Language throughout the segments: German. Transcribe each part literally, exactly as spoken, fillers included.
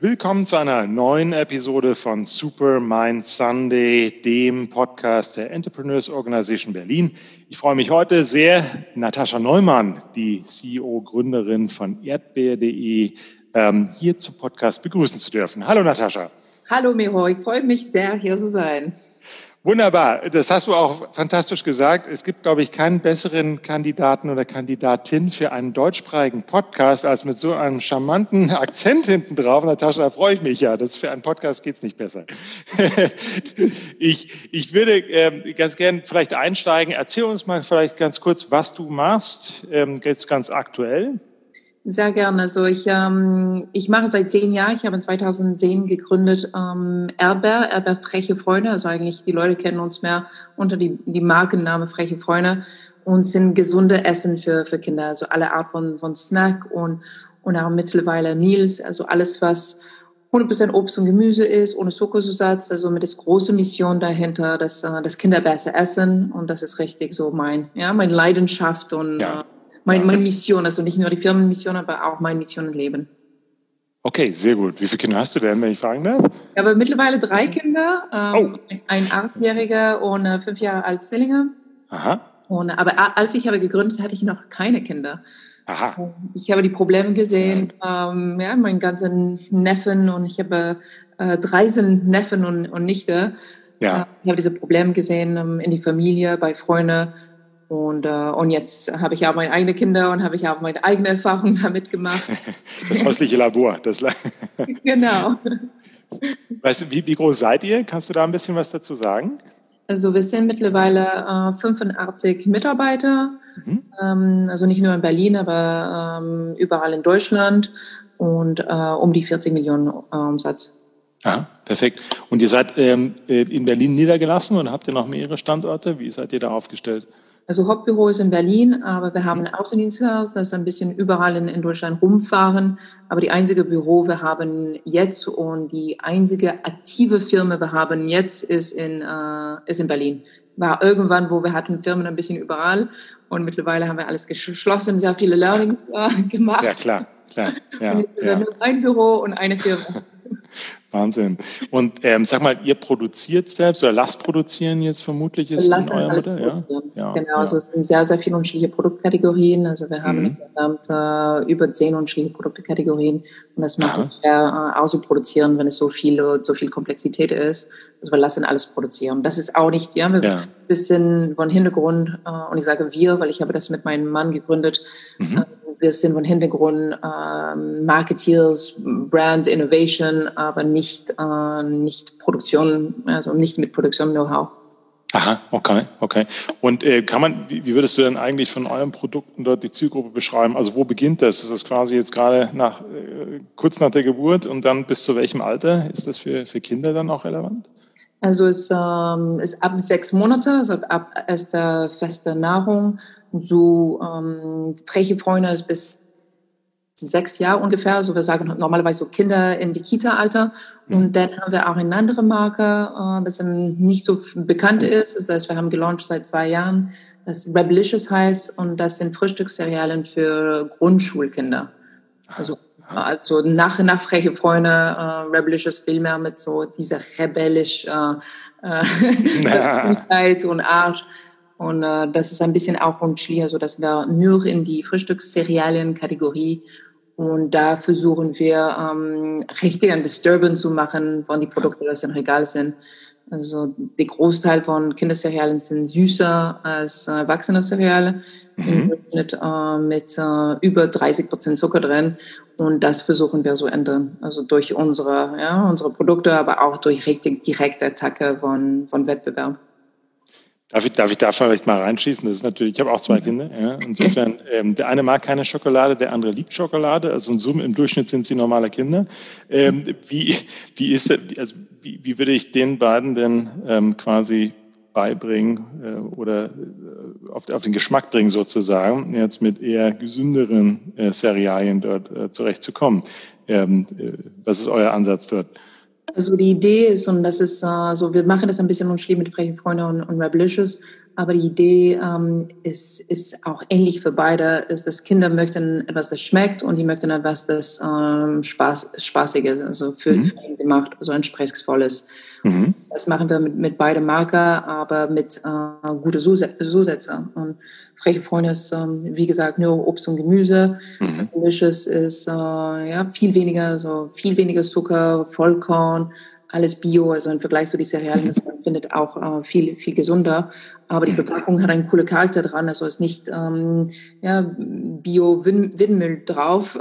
Willkommen zu einer neuen Episode von Super Mind Sunday, dem Podcast der Entrepreneurs Organization Berlin. Ich freue mich heute sehr, Natascha Neumann, die C E O-Gründerin von erdbeer punkt de, ähm, hier zum Podcast begrüßen zu dürfen. Hallo Natascha. Hallo Miro, ich freue mich sehr, hier zu sein. Wunderbar, das hast du auch fantastisch gesagt. Es gibt, glaube ich, keinen besseren Kandidaten oder Kandidatin für einen deutschsprachigen Podcast als mit so einem charmanten Akzent hinten drauf. Natascha, da freue ich mich ja. Das für einen Podcast geht's nicht besser. ich, ich würde ähm, ganz gern vielleicht einsteigen. Erzähl uns mal vielleicht ganz kurz, was du machst, ähm, jetzt ganz aktuell. Sehr gerne. Also ich, ähm, ich mache seit zehn Jahren, ich habe in zweitausendzehn gegründet ähm, erdbeer, erdbeer Freche Freunde. Also eigentlich die Leute kennen uns mehr unter die, die Markenname Freche Freunde und sind gesunde Essen für, für Kinder. Also alle Art von, von Snack und, und auch mittlerweile Meals. Also alles, was hundert Prozent Obst und Gemüse ist, ohne Zuckerzusatz. Also mit der großen Mission dahinter, dass, dass Kinder besser essen. Und das ist richtig so mein, ja, meine Leidenschaft und ja. äh, Meine, meine Mission, also nicht nur die Firmenmission, aber auch meine Mission im Leben. Okay, sehr gut. Wie viele Kinder hast du denn, wenn ich fragen darf? Ich habe mittlerweile drei Kinder, ähm, oh. ein achtjähriger und äh, fünf Jahre alt Zwillinge. Aha. Und, aber als ich habe gegründet, hatte ich noch keine Kinder. Aha. Ich habe die Probleme gesehen, ähm, ja, meinen ganzen Neffen und ich habe äh, dreizehn Neffen und, und Nichte. Ja. Äh, ich habe diese Probleme gesehen ähm, in die Familie, bei Freunden. Und, äh, und jetzt habe ich auch meine eigenen Kinder und habe ich auch meine eigene Erfahrung damit gemacht. Das häusliche Labor. Das Genau. Weißt du, wie, wie groß seid ihr? Kannst du da ein bisschen was dazu sagen? Also wir sind mittlerweile äh, fünfundachtzig Mitarbeiter, mhm. ähm, also nicht nur in Berlin, aber ähm, überall in Deutschland und äh, um die vierzig Millionen äh, Umsatz. Ah, perfekt. Und ihr seid ähm, in Berlin niedergelassen und habt ihr noch mehrere Standorte? Wie seid ihr da aufgestellt? Also Hauptbüro ist in Berlin, aber wir haben ein Außendiensthaus, das ein bisschen überall in, in Deutschland rumfahren. Aber die einzige Büro wir haben jetzt und die einzige aktive Firma wir haben jetzt ist in, äh, ist in Berlin. War irgendwann, wo wir hatten Firmen ein bisschen überall und mittlerweile haben wir alles geschlossen, sehr viele Learnings äh, gemacht. Ja, klar, klar. Ja, und jetzt ja. Nur ein Büro und eine Firma. Wahnsinn. Und ähm, sag mal, ihr produziert selbst oder lasst produzieren jetzt vermutlich ist in eurem Modell? Ja? Ja, genau, ja. Also es sind sehr, sehr viele unterschiedliche Produktkategorien. Also wir haben mhm. insgesamt äh, über zehn unterschiedliche Produktkategorien und das macht es schwer äh, auszuproduzieren, wenn es so viel, so viel Komplexität ist. Also wir lassen alles produzieren. Das ist auch nicht, ja, wir ja. ein bisschen von Hintergrund äh, und ich sage wir, weil ich habe das mit meinem Mann gegründet. Mhm. Äh, Wir sind von Hintergrund äh, Marketeers, Brand Innovation, aber nicht, äh, nicht Produktion, also nicht mit Produktion-Know-how. Aha, okay, okay. Und äh, kann man, wie, wie würdest du denn eigentlich von euren Produkten dort die Zielgruppe beschreiben? Also wo beginnt das? Ist das quasi jetzt gerade nach, äh, kurz nach der Geburt und dann bis zu welchem Alter? Ist das für, für Kinder dann auch relevant? Also es ähm, ist ab sechs Monate, also ab erster fester Nahrung. So ähm, Freche Freunde ist bis sechs Jahre ungefähr. Also wir sagen normalerweise so Kinder in die Kita-Alter. Mhm. Und dann haben wir auch eine andere Marke, äh, das nicht so bekannt ist. Das heißt, wir haben gelauncht seit zwei Jahren, das Rebelicious heißt. Und das sind Frühstückscerealien für Grundschulkinder. Also Also nach, nach Freche Freunde, äh, Rebelicious viel mehr mit so dieser rebellisch äh, und Arsch. Und äh, das ist ein bisschen auch unterschiedlich, also dass wir nur in die Frühstückscerealien-Kategorie und da versuchen wir ähm, richtig ein Disturbance zu machen von den Produkten, die im Regal sind. Also der Großteil von Kindercerealien sind süßer als äh, erwachsene Cerealien, mhm. mit, äh, mit äh, über dreißig Prozent Zucker drin. Und das versuchen wir zu ändern. Also durch unsere, ja, unsere Produkte, aber auch durch richtig direkte Attacke von, von Wettbewerb. Darf ich, darf ich da vielleicht mal reinschießen? Das ist natürlich, ich habe auch zwei Kinder. Ja. Insofern, ähm, der eine mag keine Schokolade, der andere liebt Schokolade. Also in Summe, im Durchschnitt sind sie normale Kinder. Ähm, wie, wie ist, also wie, wie würde ich den beiden denn ähm, quasi beibringen äh, oder äh, auf, auf den Geschmack bringen sozusagen, jetzt mit eher gesünderen äh, Cerealien dort äh, zurechtzukommen? Ähm, äh, was ist euer Ansatz dort? Also die Idee ist, und das ist äh, so, wir machen das ein bisschen unterschiedlich mit Freche Freunde und, und Rebelicious, Aber die Idee ähm, ist, ist auch ähnlich für beide, ist, dass Kinder möchten etwas, das schmeckt und die möchten etwas, das ähm, Spaß, Spaßiges, also für, Mhm. für ihn gemacht, so anspruchsvolles. Mhm. Das machen wir mit, mit beide Marker, aber mit äh, gute Zusätze. Und Freche Freunde ist, ähm, wie gesagt, nur Obst und Gemüse. Mhm. Delicious ist äh, ja, viel weniger, so viel weniger Zucker, Vollkorn, alles Bio, also im Vergleich zu den Cerealien, das man findet auch äh, viel, viel gesunder. Aber die Verpackung hat einen coolen Charakter dran, also ist nicht ähm, ja, Bio-Windmüll drauf.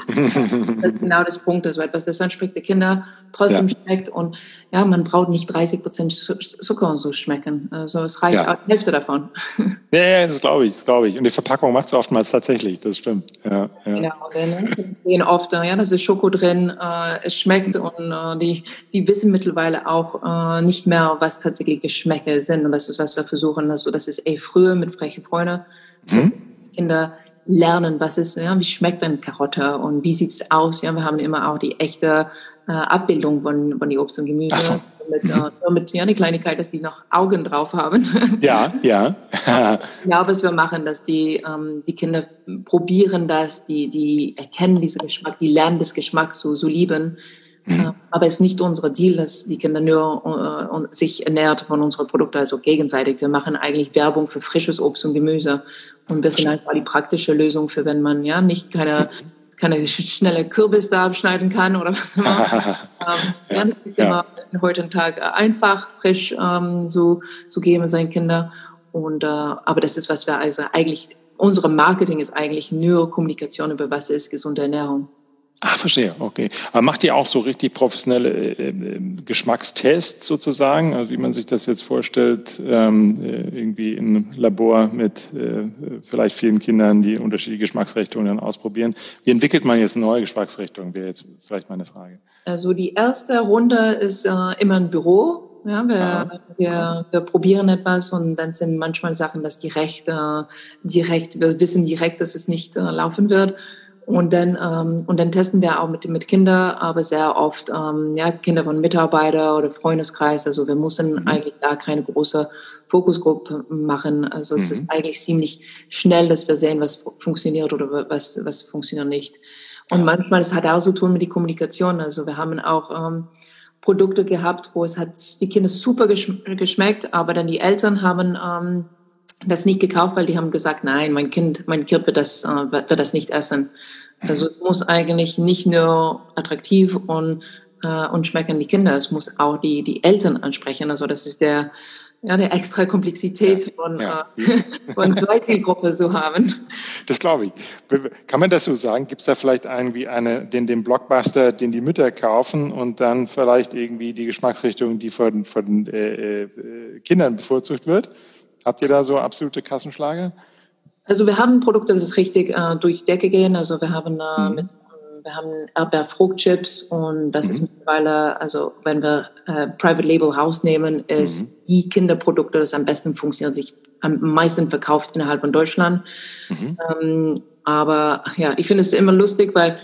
Das ist genau das Punkt, also etwas, das anspricht die Kinder, trotzdem ja. schmeckt und ja, man braucht nicht dreißig Prozent Zucker und so schmecken. Also es reicht ja. auch die Hälfte davon. Ja, ja, das glaube ich, das glaube ich. Und die Verpackung macht es oftmals tatsächlich, das stimmt. Ja, ja. Genau, wir sehen oft, ja, da ist Schoko drin, äh, es schmeckt mhm. und äh, die, die wissen mittlerweile auch äh, nicht mehr, was tatsächlich Geschmäcke sind. Und das ist, was wir versuchen. Also das ist eh früher mit Freche Freunde, mhm. dass Kinder lernen, was ist, ja, wie schmeckt eine Karotte und wie sieht es aus. Ja, wir haben immer auch die echte äh, Abbildung von, von die Obst und Gemüse. Ach so. Mit, mhm. äh, mit ja, eine Kleinigkeit, dass die noch Augen drauf haben. Ja, ja. Ich glaube, was wir machen, dass die, ähm, die Kinder probieren das, die, die erkennen diesen Geschmack, die lernen das Geschmack so, so lieben. Mhm. Äh, aber es ist nicht unser Deal, dass die Kinder nur äh, sich ernährt von unseren Produkten, also gegenseitig. Wir machen eigentlich Werbung für frisches Obst und Gemüse. Und wir sind einfach die praktische Lösung für, wenn man ja nicht keine, keine schnelle Kürbis da abschneiden kann oder was immer. ähm, ja, das ist immer heute Tag einfach, frisch ähm, so, so geben seinen Kindern. Und, äh, aber das ist, was wir also eigentlich, unsere Marketing ist eigentlich nur Kommunikation über was ist gesunde Ernährung. Ach, verstehe, okay. Aber macht ihr auch so richtig professionelle äh, Geschmackstests sozusagen, also wie man sich das jetzt vorstellt, ähm, irgendwie in einem Labor mit äh, vielleicht vielen Kindern, die unterschiedliche Geschmacksrichtungen dann ausprobieren. Wie entwickelt man jetzt eine neue Geschmacksrichtung, wäre jetzt vielleicht meine Frage. Also die erste Runde ist äh, immer ein Büro. Ja, wir, ah, wir, wir probieren etwas und dann sind manchmal Sachen, dass direkt, äh, direkt wir wissen direkt, dass es nicht äh, laufen wird. Und dann, ähm, und dann testen wir auch mit, mit Kindern, aber sehr oft ähm, ja, Kinder von Mitarbeitern oder Freundeskreis. Also wir müssen mhm. eigentlich da keine große Fokusgruppe machen. Also mhm. es ist eigentlich ziemlich schnell, dass wir sehen, was funktioniert oder was, was funktioniert nicht. Und manchmal, es hat auch so zu tun mit der Kommunikation. Also wir haben auch ähm, Produkte gehabt, wo es hat die Kinder super geschmeckt, aber dann die Eltern haben ähm, das nicht gekauft, weil die haben gesagt, nein, mein Kind, mein Kind wird das, äh, wird das nicht essen. Also es muss eigentlich nicht nur attraktiv und, äh, und schmecken die Kinder, es muss auch die, die Eltern ansprechen. Also das ist der, ja, der extra Komplexität von, ja. äh, von zwei Zielgruppe zu haben. Das glaube ich. Kann man das so sagen? Gibt es da vielleicht irgendwie eine, den, den Blockbuster, den die Mütter kaufen und dann vielleicht irgendwie die Geschmacksrichtung, die von, von äh, äh, Kindern bevorzugt wird? Habt ihr da so absolute Kassenschlager? Also wir haben Produkte, das ist richtig äh, durch die Decke gehen. Also wir haben äh, mhm. mit, wir haben Erdbeerfruchtchips und das mhm. ist mittlerweile, also wenn wir äh, Private Label rausnehmen, ist mhm. die Kinderprodukte, das am besten funktioniert, sich am meisten verkauft innerhalb von Deutschland. Mhm. Ähm, aber ja, ich finde es immer lustig, weil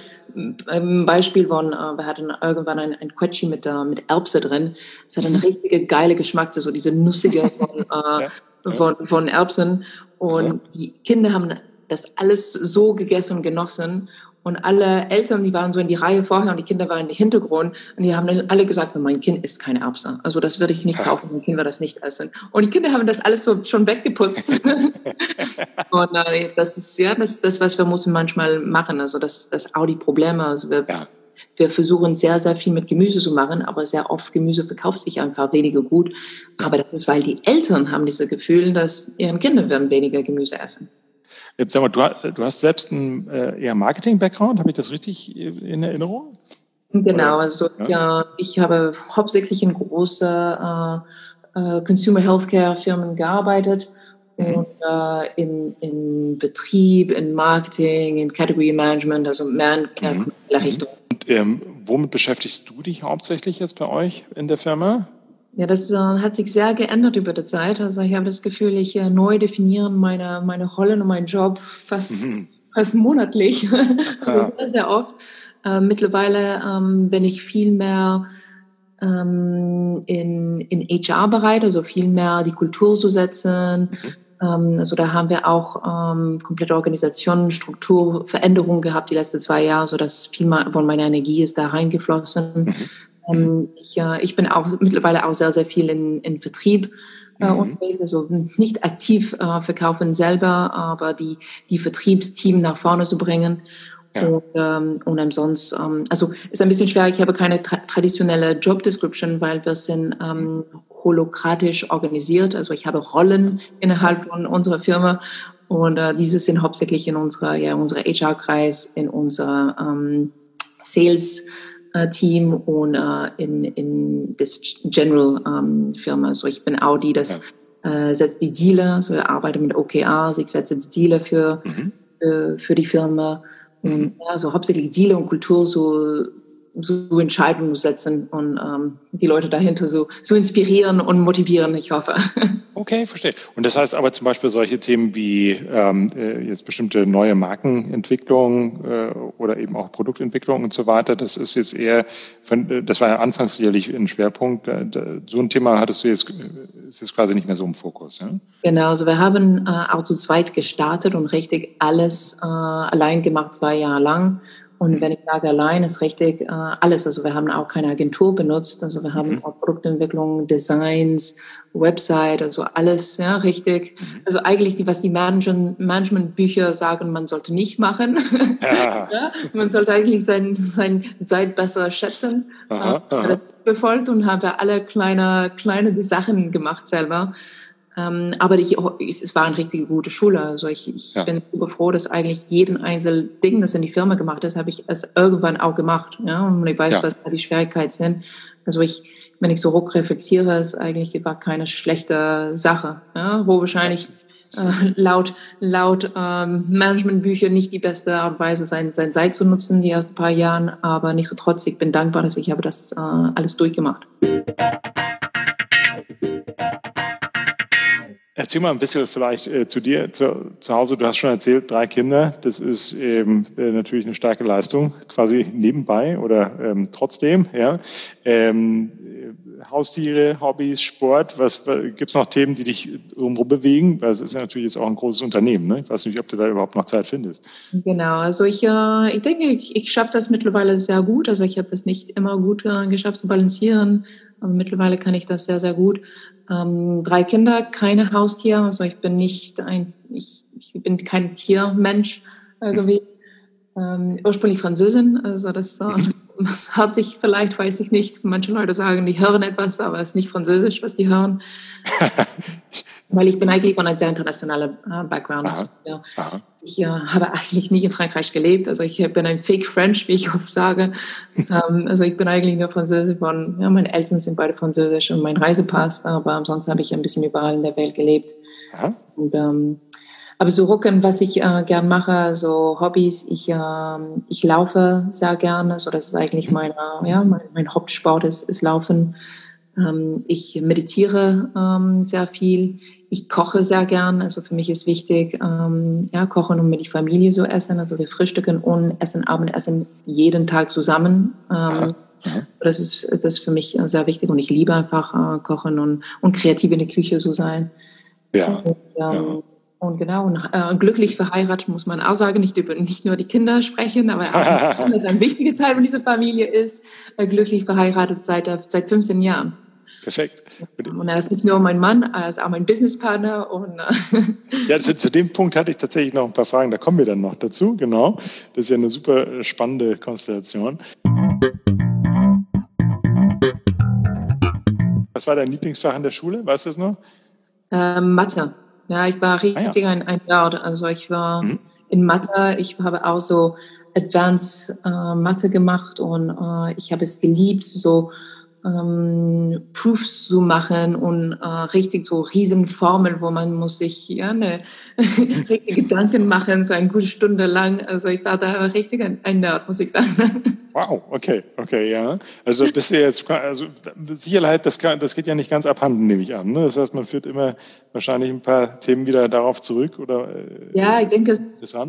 ein Beispiel von, äh, wir hatten irgendwann ein, ein Quetschi mit, äh, mit Erbse drin. Es hat einen richtig geile Geschmack, so diese nussige von, äh, ja. von, von Erbsen. Und ja. die Kinder haben das alles so gegessen und genossen. Und alle Eltern, die waren so in die Reihe vorher und die Kinder waren im Hintergrund. Und die haben dann alle gesagt, mein Kind isst keine Erbse. Also das würde ich nicht kaufen, mein Kind wird das nicht essen. Und die Kinder haben das alles so schon weggeputzt. Und äh, das ist ja das, das, was wir müssen manchmal machen. Also das ist das auch die Probleme. Also wir, ja. wir versuchen sehr, sehr viel mit Gemüse zu machen, aber sehr oft Gemüse verkauft sich einfach weniger gut. Aber das ist, weil die Eltern haben dieses Gefühl, dass ihre Kinder werden weniger Gemüse essen. Sag mal, du, du hast selbst einen äh, eher Marketing-Background, habe ich das richtig in Erinnerung? Genau, also ja. ja, ich habe hauptsächlich in große äh, äh, Consumer Healthcare Firmen gearbeitet mhm. und äh, in, in Betrieb, in Marketing, in Category Management, also mehr in äh, mhm. Richtung. Und ähm, womit beschäftigst du dich hauptsächlich jetzt bei euch in der Firma? Ja, das äh, hat sich sehr geändert über die Zeit. Also ich habe das Gefühl, ich äh, neu definieren meine, meine Rolle und meinen Job fast, mhm. fast monatlich. Also sehr, sehr oft. Äh, mittlerweile ähm, bin ich viel mehr ähm, in, in H R-Bereich, also viel mehr die Kultur zu setzen. Mhm. Ähm, also da haben wir auch ähm, komplette Organisationen, Strukturveränderungen gehabt die letzten zwei Jahre, sodass viel von meiner Energie ist da reingeflossen. Mhm. Ähm, ich, äh, ich bin auch mittlerweile auch sehr, sehr viel in, in Vertrieb äh, mhm. unterwegs, also nicht aktiv äh, verkaufen selber, aber die, die Vertriebsteam nach vorne zu bringen. Ja. Und, ähm, und ansonsten, ähm, also ist ein bisschen schwer, ich habe keine tra- traditionelle Job Description, weil wir sind ähm, holokratisch organisiert, also ich habe Rollen innerhalb von unserer Firma und äh, diese sind hauptsächlich in unserer, ja, unserer H R-Kreis, in unserer ähm, Sales- Team und äh, in, in das General ähm, Firma. Also ich bin auch die, das ja. äh, setzt die Ziele, also ich arbeite mit O K Rs, ich setze die Ziele für, mhm. für, für die Firma und mhm. ja, so hauptsächlich Ziele und Kultur so, so Entscheidungen setzen und ähm, die Leute dahinter so, so inspirieren und motivieren, ich hoffe. Okay, verstehe. Und das heißt aber zum Beispiel solche Themen wie ähm, jetzt bestimmte neue Markenentwicklung äh, oder eben auch Produktentwicklung und so weiter, das ist jetzt eher, von, das war ja anfangs sicherlich ein Schwerpunkt. Da, da, so ein Thema hattest du jetzt, ist jetzt quasi nicht mehr so im Fokus. Ja? Genau, also wir haben äh, auch zu zweit gestartet und richtig alles äh, allein gemacht, zwei Jahre lang. Und wenn ich sage allein, ist richtig äh, alles. Also wir haben auch keine Agentur benutzt. Also wir haben mhm. auch Produktentwicklung, Designs, Website, also alles, ja, richtig. Mhm. Also eigentlich, die, was die Management, Managementbücher sagen, man sollte nicht machen. Ja. Ja, man sollte eigentlich sein, sein Zeit besser schätzen. Aha, äh, aha. Befolgt und haben wir alle kleine, kleine Sachen gemacht selber. Ähm, aber ich, es war eine richtig gute Schule. Also ich, ich ja. bin super froh, dass eigentlich jeden einzelnen Ding, das in die Firma gemacht ist, habe ich es irgendwann auch gemacht. Ja? Und ich weiß, ja. was da die Schwierigkeiten sind. Also ich, wenn ich so rückreflektiere, ist eigentlich war keine schlechte Sache. Ja? Wo wahrscheinlich ja. äh, laut, laut ähm, Managementbücher nicht die beste Art und Weise sein, sein Zeit zu nutzen, die ersten paar Jahren, aber nicht so trotzig. Ich bin dankbar, dass ich habe das äh, alles durchgemacht. Erzähl mal ein bisschen vielleicht äh, zu dir zu, zu Hause. Du hast schon erzählt, drei Kinder. Das ist ähm, äh, natürlich eine starke Leistung, quasi nebenbei oder ähm, trotzdem. Ja. Ähm, äh, Haustiere, Hobbys, Sport. Was gibt es noch Themen, die dich irgendwo bewegen? Weil es ist ja natürlich jetzt auch ein großes Unternehmen. Ne? Ich weiß nicht, ob du da überhaupt noch Zeit findest. Genau. Also ich, äh, ich denke, ich, ich schaffe das mittlerweile sehr gut. Also ich habe das nicht immer gut äh, geschafft zu balancieren. Aber mittlerweile kann ich das sehr, sehr gut. Ähm, drei Kinder, keine Haustiere. Also ich bin nicht ein, ich, ich bin kein Tiermensch äh, gewesen. Ähm, ursprünglich Französin. Also das, äh, das hat sich vielleicht, weiß ich nicht. Manche Leute sagen, die hören etwas, aber es ist nicht Französisch, was die hören. Weil ich bin eigentlich von einem sehr internationalen äh, Background. Also, ja. Ich äh, habe eigentlich nie in Frankreich gelebt. Also ich bin ein Fake French, wie ich oft sage. ähm, also ich bin eigentlich nur Französisch. Von, ja, meine Eltern sind beide Französisch und mein Reisepass. Aber ansonsten habe ich ein bisschen überall in der Welt gelebt. Und, ähm, aber so Rücken, was ich äh, gern mache, so Hobbys, ich, äh, ich laufe sehr gerne. So das ist eigentlich meine, ja, mein, mein Hauptsport ist, ist Laufen. Ähm, ich meditiere ähm, sehr viel. Ich koche sehr gern, also für mich ist wichtig, ähm, ja, kochen und mit der Familie so essen. Also wir frühstücken und essen Abendessen jeden Tag zusammen. Ähm, das ist das ist für mich sehr wichtig und ich liebe einfach äh, kochen und, und kreativ in der Küche zu sein. Ja. Und, ähm, ja. und genau, und, äh, glücklich verheiratet muss man auch sagen, nicht über nicht nur die Kinder sprechen, aber auch, dass ein wichtiger Teil von dieser Familie ist, äh, glücklich verheiratet seit, seit fünfzehn Jahren. Perfekt. Und er ist nicht nur mein Mann, er ist auch mein Businesspartner. Und ja, das, zu dem Punkt hatte ich tatsächlich noch ein paar Fragen, da kommen wir dann noch dazu, genau. Das ist ja eine super spannende Konstellation. Was war dein Lieblingsfach in der Schule, weißt du es noch? Äh, Mathe. Ja, ich war richtig ah, ja. ein, ein Nerd. Also ich war mhm. in Mathe, ich habe auch so Advanced äh, Mathe gemacht und äh, ich habe es geliebt, so Ähm, Proofs zu machen und äh, richtig so Riesenformeln, wo man muss sich ja eine richtige Gedanken machen, so eine gute Stunde lang. Also ich war da richtig ein, ein Nerd, muss ich sagen. Wow, okay, okay, ja. Also bist du jetzt, also Sicherheit, das, kann, das geht ja nicht ganz abhanden, nehme ich an. Ne? Das heißt, man führt immer wahrscheinlich ein paar Themen wieder darauf zurück oder ja, ich denke, es das an.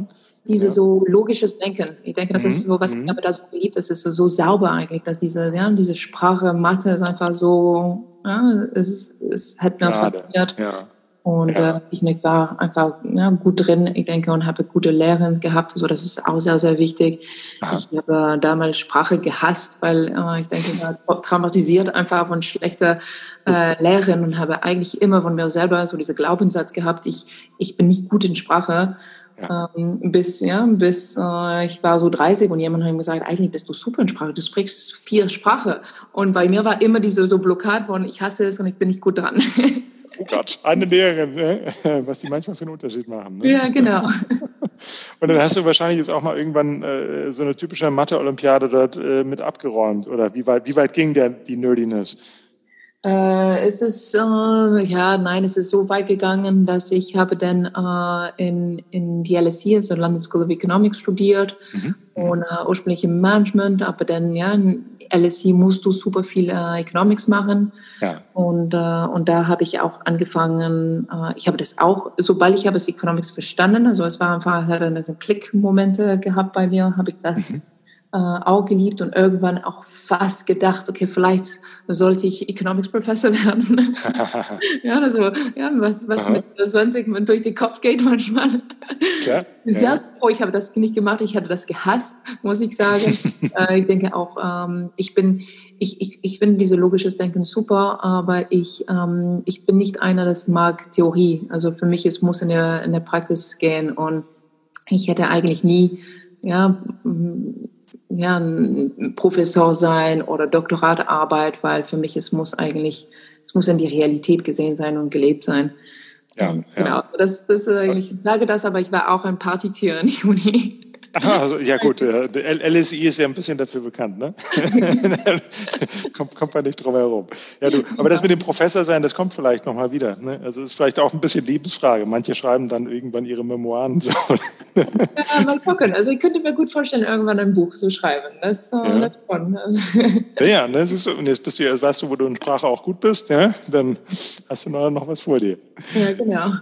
diese Ja. so logisches Denken. Ich denke, das ist so, was Mhm. ich habe da so geliebt, das ist so, so sauber eigentlich, dass diese, ja, diese Sprache, Mathe ist einfach so, ja, es, es hat mir Gerade. fasziniert. Ja. Und Ja. äh, ich nicht, war einfach ja, gut drin, ich denke, und habe gute Lehrerin gehabt. Also das ist auch sehr, sehr wichtig. Aha. Ich habe äh, damals Sprache gehasst, weil äh, ich denke, ich war traumatisiert einfach von schlechter äh, Lehrerin und habe eigentlich immer von mir selber so diesen Glaubenssatz gehabt, ich, ich bin nicht gut in Sprache. Ja. Ähm, bis ja, bis äh, ich war so dreißig und jemand hat mir gesagt, eigentlich bist du super in Sprache, du sprichst vier Sprachen. Und bei mir war immer diese so Blockade von, ich hasse es und ich bin nicht gut dran. Oh Gott, eine Lehrerin, ne? Was die manchmal für einen Unterschied machen. Ne? Ja, genau. Und dann hast du wahrscheinlich jetzt auch mal irgendwann äh, so eine typische Mathe-Olympiade dort äh, mit abgeräumt, oder wie weit, wie weit ging der, die Nerdiness? Äh, es ist, äh, ja, nein, es ist so weit gegangen, dass ich habe dann äh, in, in die L S E, also London School of Economics, studiert Mhm. und äh, ursprünglich im Management, aber dann, ja, in L S E musst du super viel äh, Economics machen. Ja. Und, äh, und da habe ich auch angefangen, äh, ich habe das auch, sobald ich habe es Economics verstanden, also es war einfach, hat dann so Klickmomente gehabt bei mir, habe ich das Mhm. äh, auch geliebt und irgendwann auch fast gedacht, okay, vielleicht sollte ich Economics Professor werden. Ja, also, ja, was, was mit zwanzig durch den Kopf geht manchmal. Klar. Sehr Ja. froh, ich habe das nicht gemacht, ich hatte das gehasst, muss ich sagen. äh, ich denke auch, ähm, ich bin, ich, ich, ich finde diese logisches Denken super, aber ich, ähm, ich bin nicht einer, das mag Theorie. Also für mich, es muss in der, in der Praxis gehen und ich hätte eigentlich nie, ja, ja, ein Professor sein oder Doktoratarbeit, weil für mich es muss eigentlich, es muss in die Realität gesehen sein und gelebt sein. Ja, und, ja. Genau, das, das ist eigentlich, ich sage das, aber ich war auch ein Partytier in der Uni. Aha, also, ja gut, der L S I ist ja ein bisschen dafür bekannt, ne? kommt, kommt man nicht drum herum. Ja, du, aber das mit dem Professor sein, das kommt vielleicht nochmal wieder. Ne? Also ist vielleicht auch ein bisschen Lebensfrage. Manche schreiben dann irgendwann ihre Memoiren. So. Ja, mal gucken. Also ich könnte mir gut vorstellen, irgendwann ein Buch zu schreiben. Das, äh, ja. das schon. Also. Ja, ja, ne, siehst du, und jetzt bist du, jetzt weißt du, wo du in Sprache auch gut bist, ja? Dann hast du noch, noch was vor dir. Ja, genau.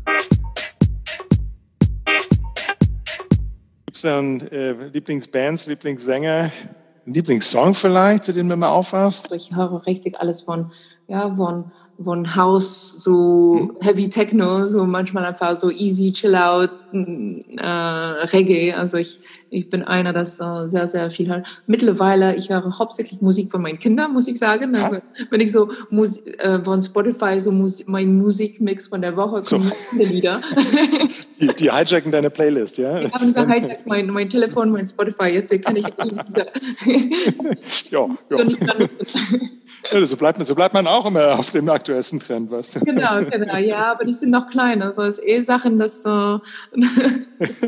Gibt es dann äh, Lieblingsbands, Lieblingssänger, einen Lieblingssong vielleicht, zu dem du mal aufwachst? Ich höre richtig alles von, ja, von, von House, so hm? Heavy Techno, so manchmal einfach so easy, chill out, äh, Reggae. Also ich, ich bin einer, das äh, sehr, sehr viel hört. Mittlerweile, ich höre hauptsächlich Musik von meinen Kindern, muss ich sagen. Also wenn ich so Mus äh, von Spotify so Mus mein Musikmix von der Woche kommen so. Lieder. Die, die hijacken deine Playlist, ja? Die haben gehijackt mein, mein Telefon, mein Spotify. Jetzt kann ich ja, so nicht mehr nutzen. Ja, so, bleibt, so bleibt man auch immer auf dem aktuellsten Trend, weißt du? Genau, genau, ja, aber die sind noch klein. Also es ist eh Sachen, dass äh, das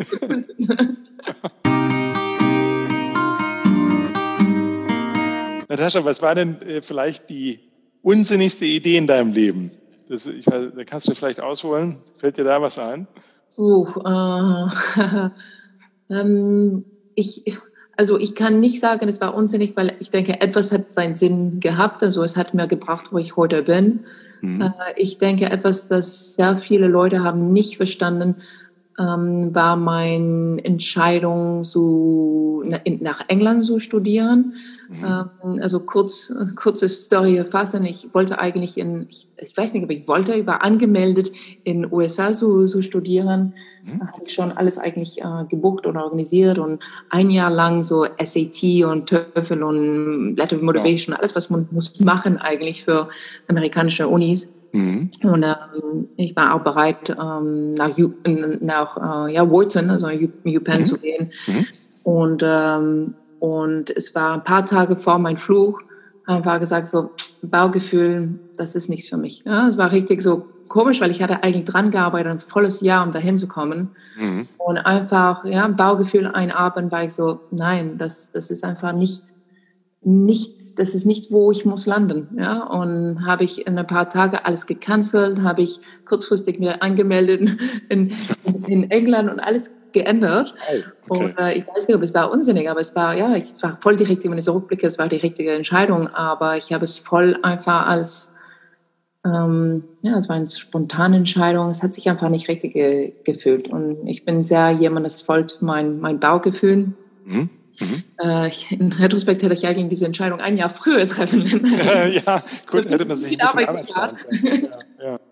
Natascha, was war denn äh, vielleicht die unsinnigste Idee in deinem Leben? Das, ich weiß, da kannst du vielleicht ausholen. Fällt dir da was ein? Uh, äh, ähm, ich, also ich kann nicht sagen, es war unsinnig, weil ich denke, etwas hat seinen Sinn gehabt. Also es hat mir gebracht, wo ich heute bin. Mhm. Äh, ich denke, etwas, das sehr viele Leute haben nicht verstanden, ähm, war meine Entscheidung, so nach England zu studieren. Mhm. Ähm, also kurz, kurze Story fassen. Ich wollte eigentlich in, ich, ich weiß nicht, ob ich wollte, ich war angemeldet in U S A zu, zu studieren. Mhm. Da habe ich schon alles eigentlich äh, gebucht und organisiert und ein Jahr lang so S A T und TOEFL und Letter of Motivation, ja. Alles, was man muss machen eigentlich für amerikanische Unis. Mhm. Und ähm, ich war auch bereit, ähm, nach, U, nach äh, ja, Wharton, also UPenn mhm. zu gehen. Mhm. Und, ähm, und es war ein paar Tage vor meinem Flug, einfach gesagt, so Baugefühl, das ist nichts für mich. Ja, es war richtig so komisch, weil ich hatte eigentlich dran gearbeitet, ein volles Jahr, um dahin zu kommen. Mhm. Und einfach, ja, Baugefühl einatmen, war ich so, nein, das, das ist einfach nicht nicht, das ist nicht, wo ich muss landen, ja, und habe ich in ein paar Tage alles gecancelt, habe ich kurzfristig mir angemeldet in, in, in England und alles geändert. Okay. Und äh, ich weiß nicht, ob es war unsinnig, aber es war, ja, ich war voll die richtige, wenn ich so rückblicke, es war die richtige Entscheidung, aber ich habe es voll einfach als, Ähm, ja, es war eine spontane Entscheidung. Es hat sich einfach nicht richtig ge gefühlt. Und ich bin sehr jemand, das folgt mein, mein Bauchgefühl. Mhm. Mhm. Äh, in Retrospekt hätte ich eigentlich diese Entscheidung ein Jahr früher treffen können. Ja, gut, hätte man sich ein bisschen Arbeit sparen können. Ja, ja.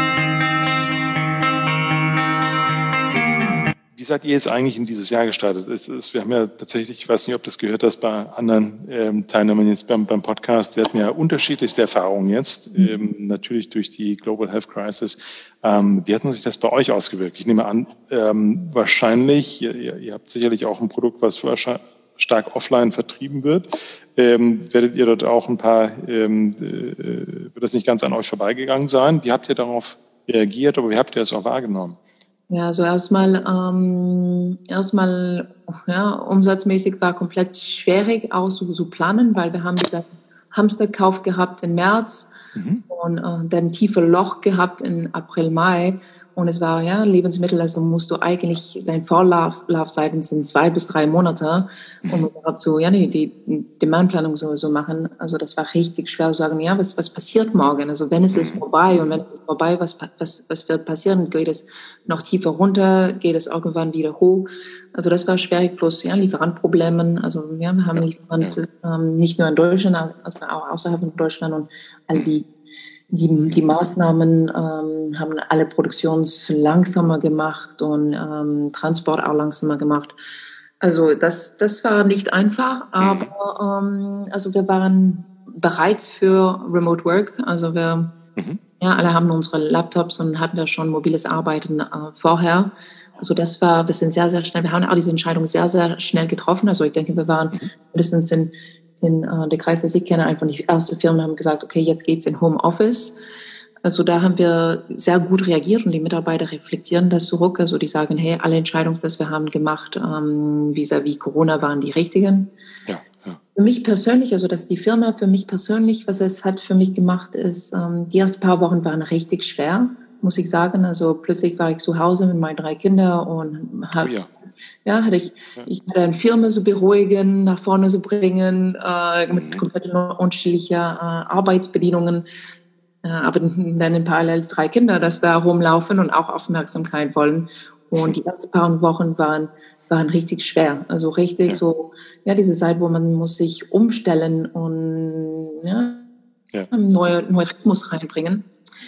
Wie seid ihr jetzt eigentlich in dieses Jahr gestartet? Es ist, wir haben ja tatsächlich, ich weiß nicht, ob du das gehört hast, bei anderen ähm, Teilnehmern jetzt beim, beim Podcast, wir hatten ja unterschiedlichste Erfahrungen jetzt, mhm. ähm, natürlich durch die Global Health Crisis. Ähm, wie hat man sich das bei euch ausgewirkt? Ich nehme an, ähm, wahrscheinlich, ihr, ihr habt sicherlich auch ein Produkt, was wahrscheinlich stark offline vertrieben wird. Ähm, werdet ihr dort auch ein paar, ähm, äh, wird das nicht ganz an euch vorbeigegangen sein? Wie habt ihr darauf reagiert, aber wie habt ihr es auch wahrgenommen? Ja, also erstmal, ähm, erstmal, ja, umsatzmäßig war komplett schwierig auch so zu planen, weil wir haben diesen Hamsterkauf gehabt im März mhm. und äh, dann tiefe Loch gehabt in April, Mai. Und es war, ja, Lebensmittel, also musst du eigentlich, dein Vorlaufzeiten sind zwei bis drei Monate, um überhaupt so, ja, die, die Demandplanung so, so machen. Also das war richtig schwer zu sagen, ja, was, was passiert morgen? Also wenn es ist vorbei und wenn es ist vorbei, was, was, was wird passieren? Geht es noch tiefer runter? Geht es irgendwann wieder hoch? Also das war schwierig, plus, ja, Lieferantproblemen. Also, ja, wir haben ja, Lieferant, ja. ähm, nicht nur in Deutschland, also auch außerhalb von Deutschland und all die Die, die Maßnahmen ähm, haben alle Produktions langsamer gemacht und ähm, Transport auch langsamer gemacht. Also das, das war nicht einfach, aber ähm, also wir waren bereit für Remote Work. Also wir, mhm. ja, alle haben unsere Laptops und hatten wir schon mobiles Arbeiten äh, vorher. Also das war, wir sind sehr, sehr schnell, wir haben auch diese Entscheidung sehr, sehr schnell getroffen. Also ich denke, wir waren mindestens in in äh, der Kreis, das ich kenne, einfach die erste Firma haben gesagt, okay, jetzt geht's in Homeoffice. Also da haben wir sehr gut reagiert und die Mitarbeiter reflektieren das zurück. Also die sagen, hey, alle Entscheidungen, die wir haben gemacht, ähm, vis-à-vis Corona, waren die richtigen. Ja, ja. Für mich persönlich, also dass die Firma für mich persönlich, was es hat für mich gemacht, ist, ähm, die ersten paar Wochen waren richtig schwer, muss ich sagen. Also plötzlich war ich zu Hause mit meinen drei Kindern und habe oh ja. Ja, hatte ich, ja. ich hatte eine Firma so beruhigen, nach vorne zu bringen, äh, mit mhm. komplett unterschiedlicher äh, Arbeitsbedingungen. Äh, aber dann in parallel drei Kinder, das da rumlaufen und auch Aufmerksamkeit wollen. Und die ersten paar Wochen waren, waren richtig schwer. Also richtig ja. so, ja, diese Zeit, wo man muss sich umstellen und ja, ja. einen neuen neue Rhythmus reinbringen.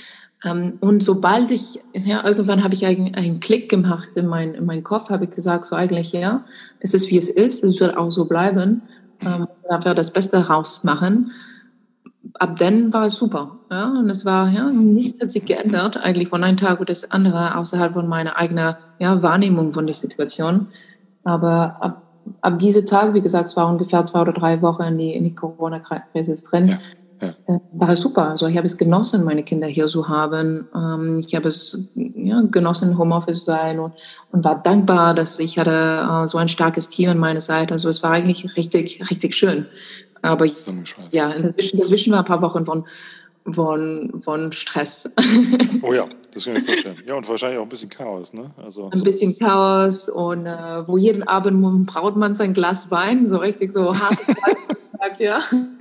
Um, und sobald ich, ja, irgendwann habe ich einen, einen Klick gemacht in meinen in mein Kopf, habe ich gesagt, so eigentlich, ja, es ist, wie es ist, es wird auch so bleiben, um, da wir das Beste rausmachen. Ab dann war es super, ja, und es war, ja, nichts hat sich geändert, eigentlich von einem Tag oder das andere, außerhalb von meiner eigenen, ja, Wahrnehmung von der Situation. Aber ab, ab diesem Tag, wie gesagt, es war ungefähr zwei oder drei Wochen in die, in die Corona-Krise drin, ja. Ja. War super. Also ich habe es genossen, meine Kinder hier zu haben. Ich habe es ja, genossen, Homeoffice zu sein und, und war dankbar, dass ich hatte uh, so ein starkes Team an meiner Seite. Also es war eigentlich richtig, richtig schön. Aber ja, dazwischen, dazwischen war ein paar Wochen von, von, von Stress. Oh ja, das kann ich vorstellen. Ja, und wahrscheinlich auch ein bisschen Chaos, ne? Also ein bisschen Chaos und uh, wo jeden Abend braut man sein Glas Wein, so richtig so hart sagt, ja.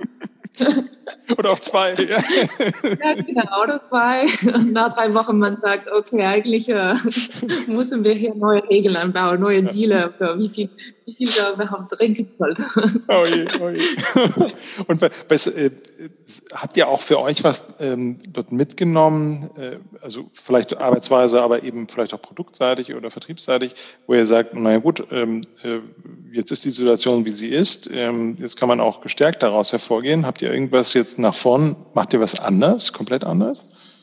Oder auch zwei. Ja, ja genau, oder zwei. Und nach drei Wochen man sagt, okay, eigentlich äh, müssen wir hier neue Regeln anbauen, neue Ziele, für wie viel, wie viel wir überhaupt trinken sollten. Oh je, oh je. Und was, äh, habt ihr auch für euch was ähm, dort mitgenommen, äh, also vielleicht arbeitsweise, aber eben vielleicht auch produktseitig oder vertriebsseitig, wo ihr sagt, naja gut, ähm, äh, jetzt ist die Situation, wie sie ist, ähm, jetzt kann man auch gestärkt daraus hervorgehen. Habt ihr irgendwas jetzt nach vorn, macht ihr was anders, komplett anders?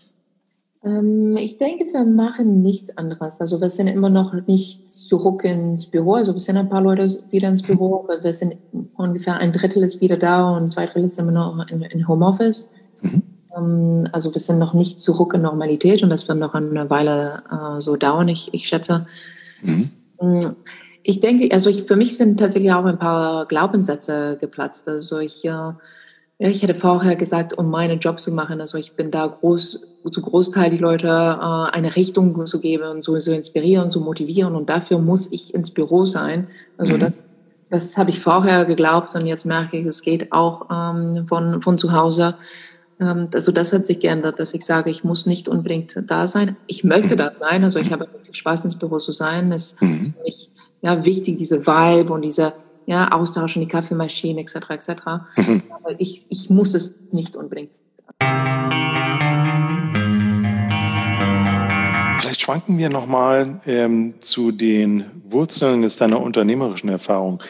Ähm, ich denke, wir machen nichts anderes. Also wir sind immer noch nicht zurück ins Büro. Also wir sind ein paar Leute wieder ins Büro, aber wir sind ungefähr ein Drittel ist wieder da und zwei Drittel sind immer noch in, in Homeoffice. Mhm. Ähm, also wir sind noch nicht zurück in Normalität und das wird noch eine Weile äh, so dauern, ich, ich schätze. Mhm. Ich denke, also ich, für mich sind tatsächlich auch ein paar Glaubenssätze geplatzt. Also ich, äh, ja, ich hätte vorher gesagt, um meinen Job zu machen, also ich bin da groß, zu Großteil die Leute äh, eine Richtung zu geben und so, so inspirieren, zu motivieren und dafür muss ich ins Büro sein. Also mhm. das, das habe ich vorher geglaubt und jetzt merke ich, es geht auch ähm, von, von zu Hause. Also das hat sich geändert, dass ich sage, ich muss nicht unbedingt da sein. Ich möchte da sein, also ich habe viel Spaß, ins Büro zu sein. Es ist Mhm. für mich ja, wichtig, diese Vibe und dieser ja, Austausch und die Kaffeemaschine et cetera et cetera. Mhm. Aber ich, ich muss es nicht unbedingt. Vielleicht schwanken wir nochmal ähm, zu den Wurzeln jetzt deiner unternehmerischen Erfahrung.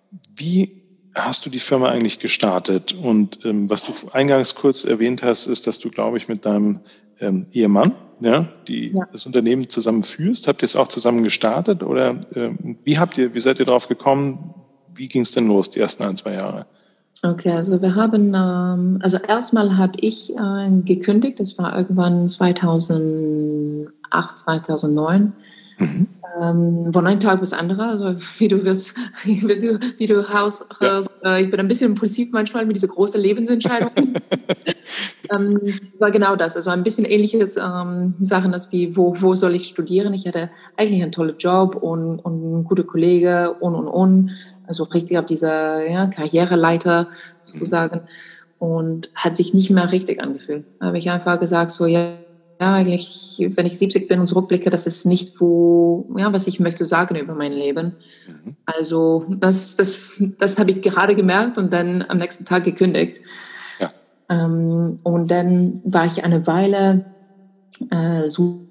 Wie hast du die Firma eigentlich gestartet? Und ähm, was du eingangs kurz erwähnt hast, ist, dass du, glaube ich, mit deinem ähm, Ehemann ja, die, Ja. das Unternehmen zusammen führst. Habt ihr es auch zusammen gestartet? Oder ähm, wie habt ihr, wie seid ihr darauf gekommen? Wie ging es denn los, die ersten ein, zwei Jahre? Okay, also wir haben, ähm, also erstmal habe ich äh, gekündigt, das war irgendwann zweitausendacht, zweitausendneun. Mhm. Ähm, von einem Tag bis andere, also wie du wirst, wie du, wie du Haus, Ja. äh, ich bin ein bisschen impulsiv manchmal mit dieser großen Lebensentscheidung. ähm, war genau das, also ein bisschen ähnliches ähm, Sachen, als wie, wo, wo soll ich studieren? Ich hatte eigentlich einen tollen Job und, und einen guten Kollege und, und, und, also richtig auf dieser ja, Karriereleiter sozusagen und hat sich nicht mehr richtig angefühlt. Da habe ich einfach gesagt, so ja, ja, eigentlich, wenn ich siebzig bin und zurückblicke, das ist nicht, wo, ja, was ich möchte sagen über mein Leben. Mhm. Also das, das, das habe ich gerade gemerkt und dann am nächsten Tag gekündigt. Ja. Ähm, und dann war ich eine Weile äh, so,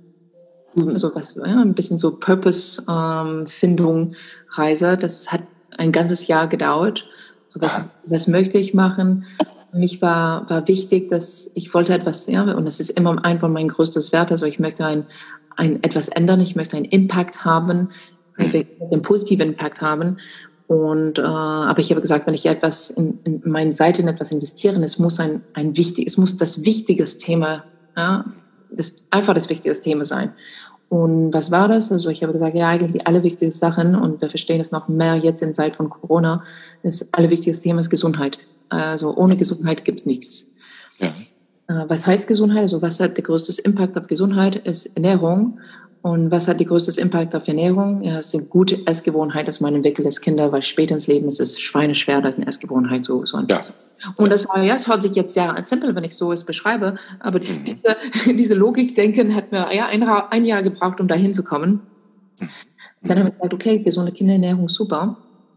so was, ja, ein bisschen so Purpose-Findung, Reise. Das hat ein ganzes Jahr gedauert. So was, was möchte ich machen? Für mich war, war wichtig, dass ich wollte etwas, ja, und das ist immer ein von meinen größten Werten, also ich möchte ein, ein etwas ändern, ich möchte einen Impact haben, einen positiven Impact haben. Und, äh, aber ich habe gesagt, wenn ich etwas in, in meine Seite in etwas investiere, es muss ein, ein wichtig, es muss das wichtiges Thema, ja, das, einfach das wichtigste Thema sein. Und was war das? Also ich habe gesagt, ja, eigentlich die allerwichtigsten Sachen, und wir verstehen es noch mehr jetzt in Zeit von Corona, das allerwichtigste Thema ist Gesundheit. Also ohne Gesundheit gibt es nichts. Ja. Was heißt Gesundheit? Also was hat der größte Impact auf Gesundheit? Ist Ernährung. Und was hat der größte Impact auf Ernährung? Ja, es ist eine gute Essgewohnheit, dass man entwickelt als Kinder, weil später ins Leben ist es schweineschwer, eine Essgewohnheit so, so anpassen. Ja. Und das war, ja, es hört sich jetzt sehr simpel, wenn ich so es beschreibe, aber mhm. diese, diese Logik-Denken hat mir ja, ein, ein Jahr gebraucht, um da hinzukommen. Mhm. Dann habe ich gesagt, okay, gesunde Kinderernährung, super.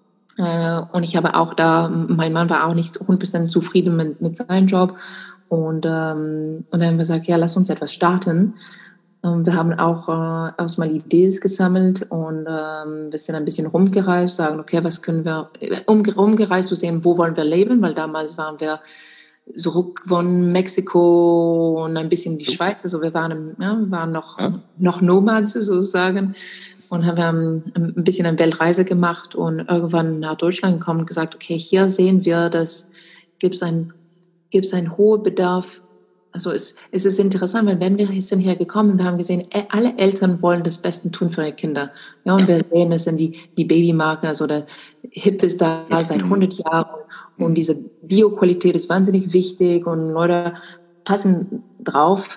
Und ich habe auch da, mein Mann war auch nicht hundert Prozent zufrieden mit, mit seinem Job. Und, ähm, und dann haben wir gesagt, ja, lass uns etwas starten. Und wir haben auch äh, erstmal Ideen gesammelt und ähm, wir sind ein bisschen rumgereist, sagen, okay, was können wir, um, rumgereist zu sehen, wo wollen wir leben, weil damals waren wir zurück von Mexiko und ein bisschen in die Schweiz, also wir waren, ja, wir waren noch, ja. noch Nomads sozusagen. Und haben ein bisschen eine Weltreise gemacht und irgendwann nach Deutschland gekommen und gesagt, okay, hier sehen wir, dass gibt es ein, gibt's einen hohen Bedarf. Also es, es ist interessant, weil wenn wir sind hier gekommen, wir haben gesehen, alle Eltern wollen das Beste tun für ihre Kinder. Ja, und wir sehen, es sind die, die Babymarken, also der Hip ist da seit hundert Jahren und diese Bioqualität ist wahnsinnig wichtig und Leute passen drauf,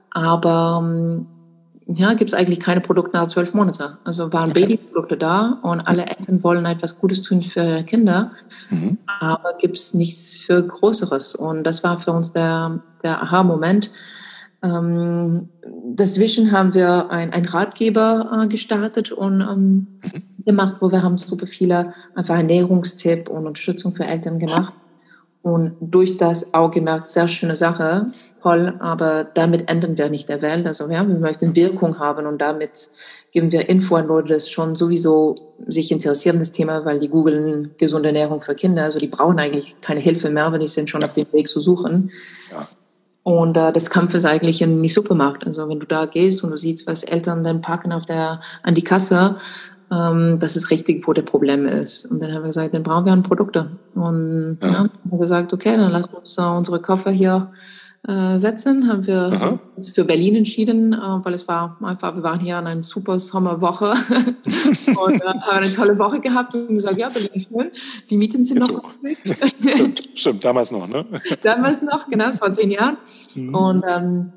aber ja, gibt es eigentlich keine Produkte nach zwölf Monaten. Also waren okay. Babyprodukte da und alle Eltern wollen etwas Gutes tun für ihre Kinder, mhm. aber gibt es nichts für Größeres. Und das war für uns der, der Aha-Moment. Ähm, dazwischen haben wir ein, ein Ratgeber äh, gestartet und ähm, mhm. gemacht, wo wir haben super viele einfach Ernährungstipp und Unterstützung für Eltern gemacht. Und durch das auch gemerkt, sehr schöne Sache, toll, aber damit ändern wir nicht der Welt. Also ja, wir möchten Wirkung haben und damit geben wir Info an Leute, das schon sowieso sich interessieren, das Thema, weil die googeln gesunde Ernährung für Kinder. Also die brauchen eigentlich keine Hilfe mehr, wenn die sind schon auf dem Weg zu suchen. Ja. Und äh, das Kampf ist eigentlich in die Supermarkt. Also wenn du da gehst und du siehst, was Eltern dann packen auf der, an die Kasse, das ist richtig, wo der Problem ist. Und dann haben wir gesagt, dann brauchen wir Produkte. Und ja. Ja, haben wir gesagt, okay, dann lassen wir uns uh, unsere Koffer hier äh, setzen. Haben wir Aha. uns für Berlin entschieden, äh, weil es war einfach, wir waren hier in einer super Sommerwoche und äh, haben eine tolle Woche gehabt und gesagt, ja, Berlin ist schön. Die Mieten sind Jetzt noch günstig. Stimmt, stimmt, damals noch, ne? Damals noch, genau, das war zehn Jahren. Mhm. Und ähm,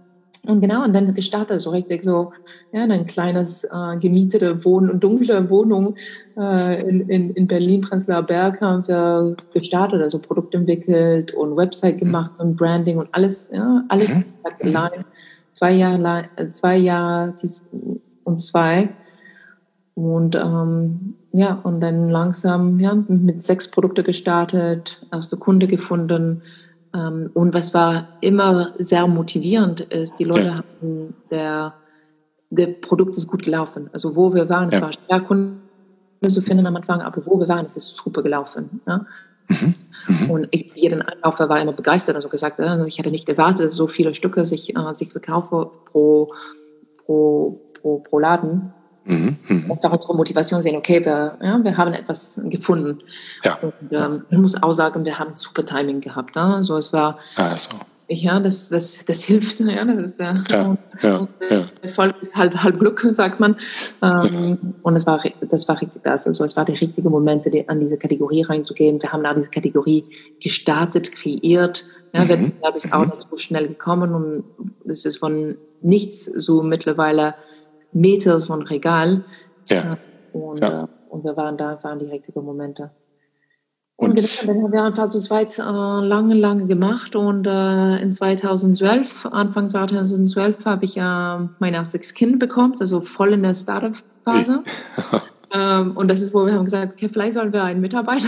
Und genau, und dann gestartet, so richtig so, ja, ein kleines äh, gemietete Wohn dunkle Wohnung äh, in, in, in Berlin, Prenzlauer Berg haben wir gestartet, also Produkt entwickelt und Website gemacht und Branding und alles, ja, alles Mhm. allein. Zwei Jahre, zwei Jahre und zwei. Und ähm, ja, und dann langsam ja, mit sechs Produkte gestartet, erste Kunde gefunden. Ähm, und was war immer sehr motivierend ist, die Leute ja. hatten, der, der Produkt ist gut gelaufen. Also wo wir waren, es ja. war schwer, Kunden zu finden am Anfang, aber wo wir waren, es ist super gelaufen. Ja? Mhm. Mhm. Und ich, jeden Einkäufer war immer begeistert, also gesagt, also ich hatte nicht erwartet, dass so viele Stücke sich, äh, sich verkaufen pro, pro, pro, pro Laden. Mhm. Und auch unsere Motivation sehen, okay, wir, ja, wir haben etwas gefunden. Ja. Und ähm, ich muss auch sagen, wir haben super Timing gehabt. Ja? Also es war, also. ja, das, das, das hilft. Ja, das ist äh, ja, ja, ja. Erfolg ist halb, halb Glück, sagt man. Ähm, ja. Und es war, das war richtig das. Also es war der richtige Moment, die, an diese Kategorie reinzugehen. Wir haben da diese Kategorie gestartet, kreiert. Ja, mhm. wenn, da ist auch so schnell gekommen und es ist von nichts so mittlerweile Meters von Regal. Ja. Und, ja. und wir waren da, waren die richtigen Momente. Und, und genau, dann haben wir einfach so weit äh, lange, lange gemacht. Und äh, in zweitausendzwölf, Anfang zweitausendzwölf, habe ich äh, mein erstes Kind bekommen, also voll in der Startup-Phase. ähm, und das ist, wo wir haben gesagt, okay, vielleicht sollen wir einen Mitarbeiter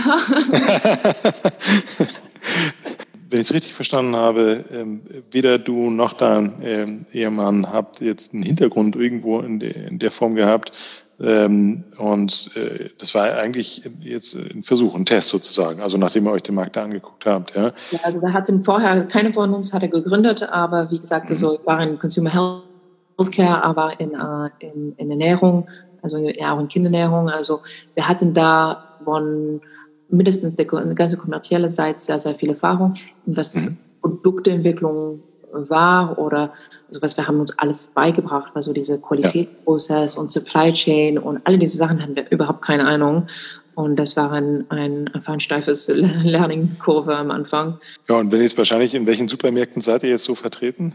Wenn ich es richtig verstanden habe, ähm, weder du noch dein ähm, Ehemann habt jetzt einen Hintergrund irgendwo in, de, in der Form gehabt. Ähm, und äh, das war eigentlich jetzt ein Versuch, ein Test sozusagen, also nachdem ihr euch den Markt da angeguckt habt. Ja, ja also wir hatten vorher, keine von uns hatte gegründet, aber wie gesagt, also ich war in Consumer Healthcare, aber in, äh, in, in Ernährung, also ja auch in Kinderernährung. Also wir hatten da von mindestens die ganze kommerzielle Seite sehr, sehr viel Erfahrung, was mhm. Produkteentwicklung war oder also was wir haben uns alles beigebracht, also diese Qualitätsprozess ja. und Supply Chain und alle diese Sachen hatten wir überhaupt keine Ahnung. Und das war ein, ein, einfach ein steifes Learning-Kurve am Anfang. Ja, und wenn jetzt wahrscheinlich, in welchen Supermärkten seid ihr jetzt so vertreten?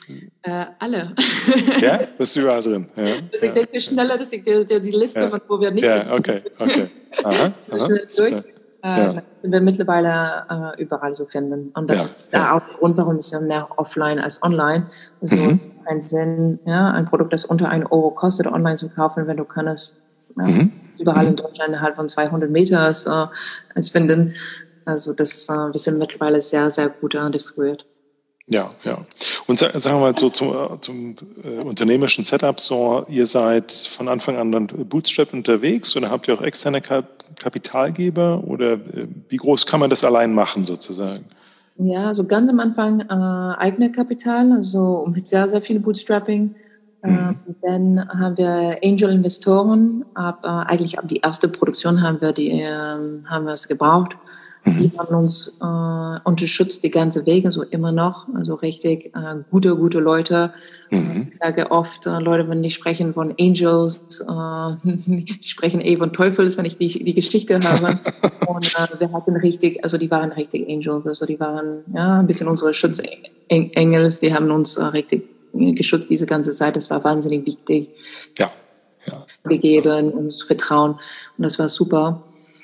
Äh, alle. Ja, bist du überall drin. Ja, also ich denke schneller, dass ich die, die, die Liste, ja. wo wir nicht ja, okay, okay. Aha, aha, durch. Äh, ja. sind wir mittlerweile äh, überall so finden. Und das ja, ist ja. da auch der Grund, warum es ja mehr offline als online. Also mhm. keinen Sinn, ja, ein Produkt, das unter ein Euro kostet, online zu kaufen, wenn du kannst ja, mhm. überall mhm. in Deutschland innerhalb von zweihundert Meters äh, es finden. Also das, äh, wir sind mittlerweile sehr, sehr gut äh, distribuiert. Ja, ja. Und sagen wir mal so zum, zum äh, unternehmerischen Setup, so ihr seid von Anfang an dann Bootstrap unterwegs oder habt ihr auch externe Kapitalgeber oder äh, wie groß kann man das allein machen sozusagen? Ja, also ganz am Anfang äh, eigene Kapital, also mit sehr, sehr viel Bootstrapping. Mhm. Äh, dann haben wir Angel-Investoren, ab, äh, eigentlich ab die erste Produktion haben wir die, äh, haben wir es gebraucht. Die haben uns äh, unterstützt die ganze Wege, so immer noch, also richtig äh, gute, gute Leute. Mhm. Ich sage oft, äh, Leute, wenn die sprechen von Angels, äh, die sprechen eh von Teufels, wenn ich die, die Geschichte habe. Und äh, wir hatten richtig, also die waren richtig Angels, also die waren ja ein bisschen unsere Schutzengels, die haben uns äh, richtig geschützt diese ganze Zeit. Das war wahnsinnig wichtig. Ja. Ja. Gegeben, uns Vertrauen und das war super.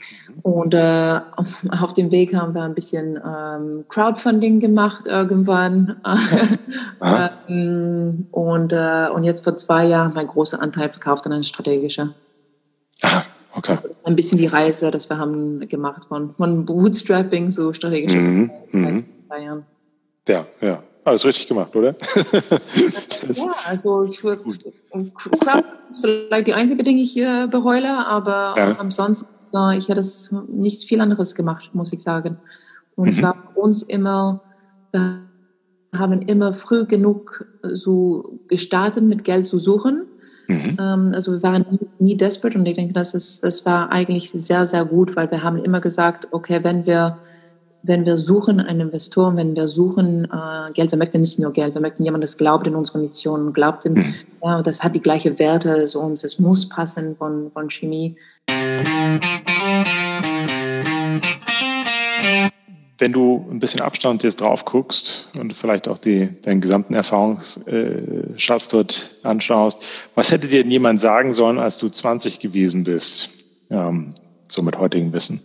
Und äh, auf dem Weg haben wir ein bisschen ähm, Crowdfunding gemacht irgendwann. ähm, und, äh, und jetzt vor zwei Jahren mein großer Anteil verkauft an eine strategische. Aha, okay. Also ein bisschen die Reise, das wir haben gemacht von, von Bootstrapping zu strategische. Mhm, mhm. Zwei Jahren. Ja, ja. Alles richtig gemacht, oder? Ja, also ich würde, Crowd ist vielleicht die einzige Dinge, die ich hier bereue, aber ja. ansonsten, äh, ich hätte es nichts viel anderes gemacht, muss ich sagen. Und mhm. es war für uns immer, wir haben immer früh genug so gestartet, mit Geld zu suchen. Mhm. Ähm, also wir waren nie, nie desperate und ich denke, das, ist, das war eigentlich sehr, sehr gut, weil wir haben immer gesagt, okay, wenn wir Wenn wir suchen einen Investor, wenn wir suchen äh, Geld, wir möchten nicht nur Geld, wir möchten jemanden, das glaubt in unsere Mission, glaubt in, mhm. ja, das hat die gleiche Werte so, und es muss passen von, von Chemie. Wenn du ein bisschen Abstand jetzt drauf guckst und vielleicht auch die, deinen gesamten Erfahrungsschatz dort anschaust, was hätte dir denn jemand sagen sollen, als du zwanzig gewesen bist, ähm, so mit heutigem Wissen?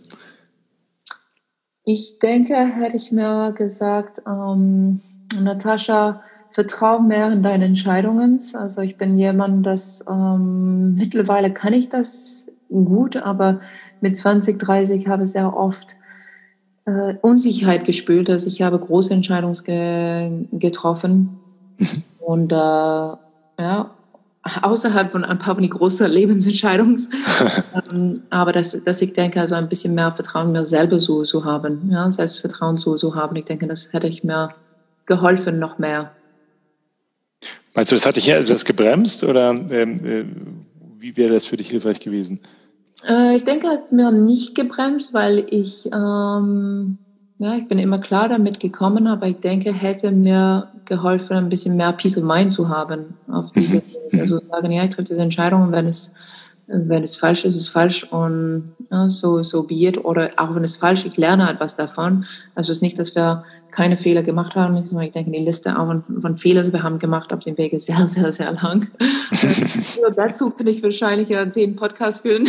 Ich denke, hätte ich mir gesagt, ähm, Natascha, vertrau mehr in deine Entscheidungen. Also ich bin jemand, das ähm, mittlerweile kann ich das gut, aber mit zwanzig, dreißig habe ich sehr oft äh, Unsicherheit gespürt. Also ich habe große Entscheidungen ge- getroffen und äh, ja, außerhalb von ein paar von die großen Lebensentscheidungen. ähm, aber dass, dass ich denke, also ein bisschen mehr Vertrauen mir selber zu, zu haben, ja, Selbstvertrauen zu, zu haben. Ich denke, das hätte ich mir geholfen, noch mehr. Meinst du, das hat dich etwas gebremst oder ähm, äh, wie wäre das für dich hilfreich gewesen? Äh, ich denke, es hat mir nicht gebremst, weil ich, ähm, ja, ich bin immer klar damit gekommen, aber ich denke, hätte mir geholfen, ein bisschen mehr Peace of Mind zu haben auf diese, Mhm. also sagen, ja, ich treffe diese Entscheidung, wenn es, wenn es falsch ist, ist es falsch und ja, so, so be it. Oder auch wenn es falsch ist, ich lerne etwas davon. Also es ist nicht, dass wir keine Fehler gemacht haben, sondern ich denke, die Liste auch von, von Fehlern, die wir haben gemacht, auf dem Weg ist sehr, sehr, sehr lang. Und dazu finde ich wahrscheinlich ja zehn Podcasts führen.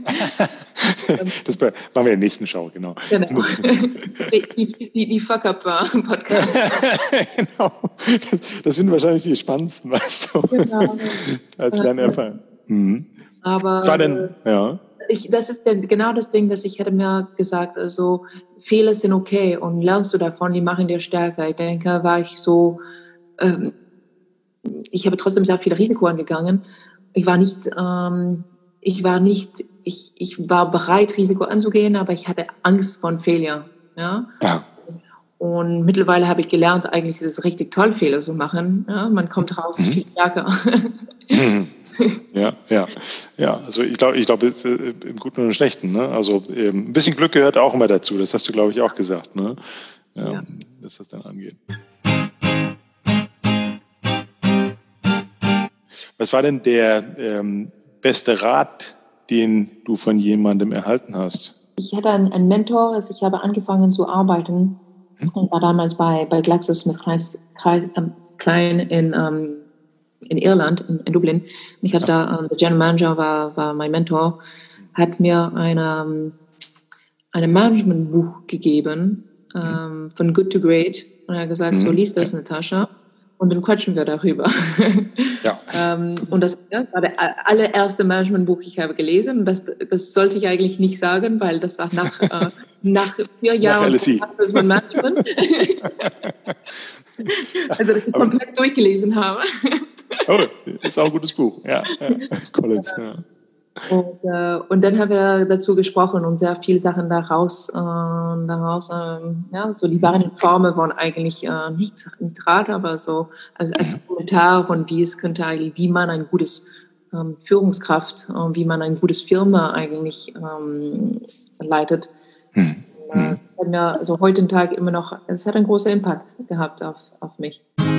Das machen wir in der nächsten Show, genau. Genau. Die, die, die Fuck-Up-Podcast. Genau. Das, das sind wahrscheinlich die spannendsten, weißt du, genau. Als Lernerfahrung. Mhm. Aber war denn, ja. ich, das ist denn genau das Ding, dass ich hätte mir gesagt, also Fehler sind okay und lernst du davon, die machen dir stärker. Ich denke, war ich so, ähm, ich habe trotzdem sehr viel Risiko angegangen. Ich war nicht, ähm, ich war nicht, ich, ich war bereit, Risiko anzugehen, aber ich hatte Angst vor Fehler. Ja? Ja. Und mittlerweile habe ich gelernt, eigentlich ist es richtig toll, Fehler zu machen. Ja? Man kommt raus, mhm. viel stärker. Ja, ja, ja. Also ich glaube, ich glaube, es ist äh, im Guten und im Schlechten. Ne? Also ähm, ein bisschen Glück gehört auch immer dazu. Das hast du, glaube ich, auch gesagt, ne? Ja, ja. Dass das dann angeht. Was war denn der ähm, beste Rat, den du von jemandem erhalten hast? Ich hatte einen, einen Mentor, also ich habe angefangen zu arbeiten. Hm? Ich war damals bei, bei GlaxoSmithKline in, ähm, in Irland, in, in Dublin. Ich hatte ja. da, ähm, der General Manager war, war mein Mentor, hat mir eine, ein Managementbuch gegeben, ähm, von Good to Great. Und er hat gesagt, hm. so lies das, Natascha. Und dann quatschen wir darüber. Ja. ähm, und das, ja, war der allererste Managementbuch, ich habe gelesen. Und das, das sollte ich eigentlich nicht sagen, weil das war nach, äh, nach vier Jahren das von Management. Also, dass ich komplett Aber, durchgelesen habe. Oh, ist auch ein gutes Buch. Ja, ja. Collins, ja. Und, äh, und dann haben wir dazu gesprochen und sehr viele Sachen daraus, äh, daraus äh, ja, so die wahren Formen waren eigentlich äh, nicht, nicht Rat, aber so als, als Kommentar von wie es könnte eigentlich, wie man ein gutes ähm, Führungskraft, äh, wie man ein gutes Firma eigentlich ähm, leitet. Mhm. Und, äh, hat mir also heute Tag immer noch, es hat einen großen Impact gehabt auf, auf mich.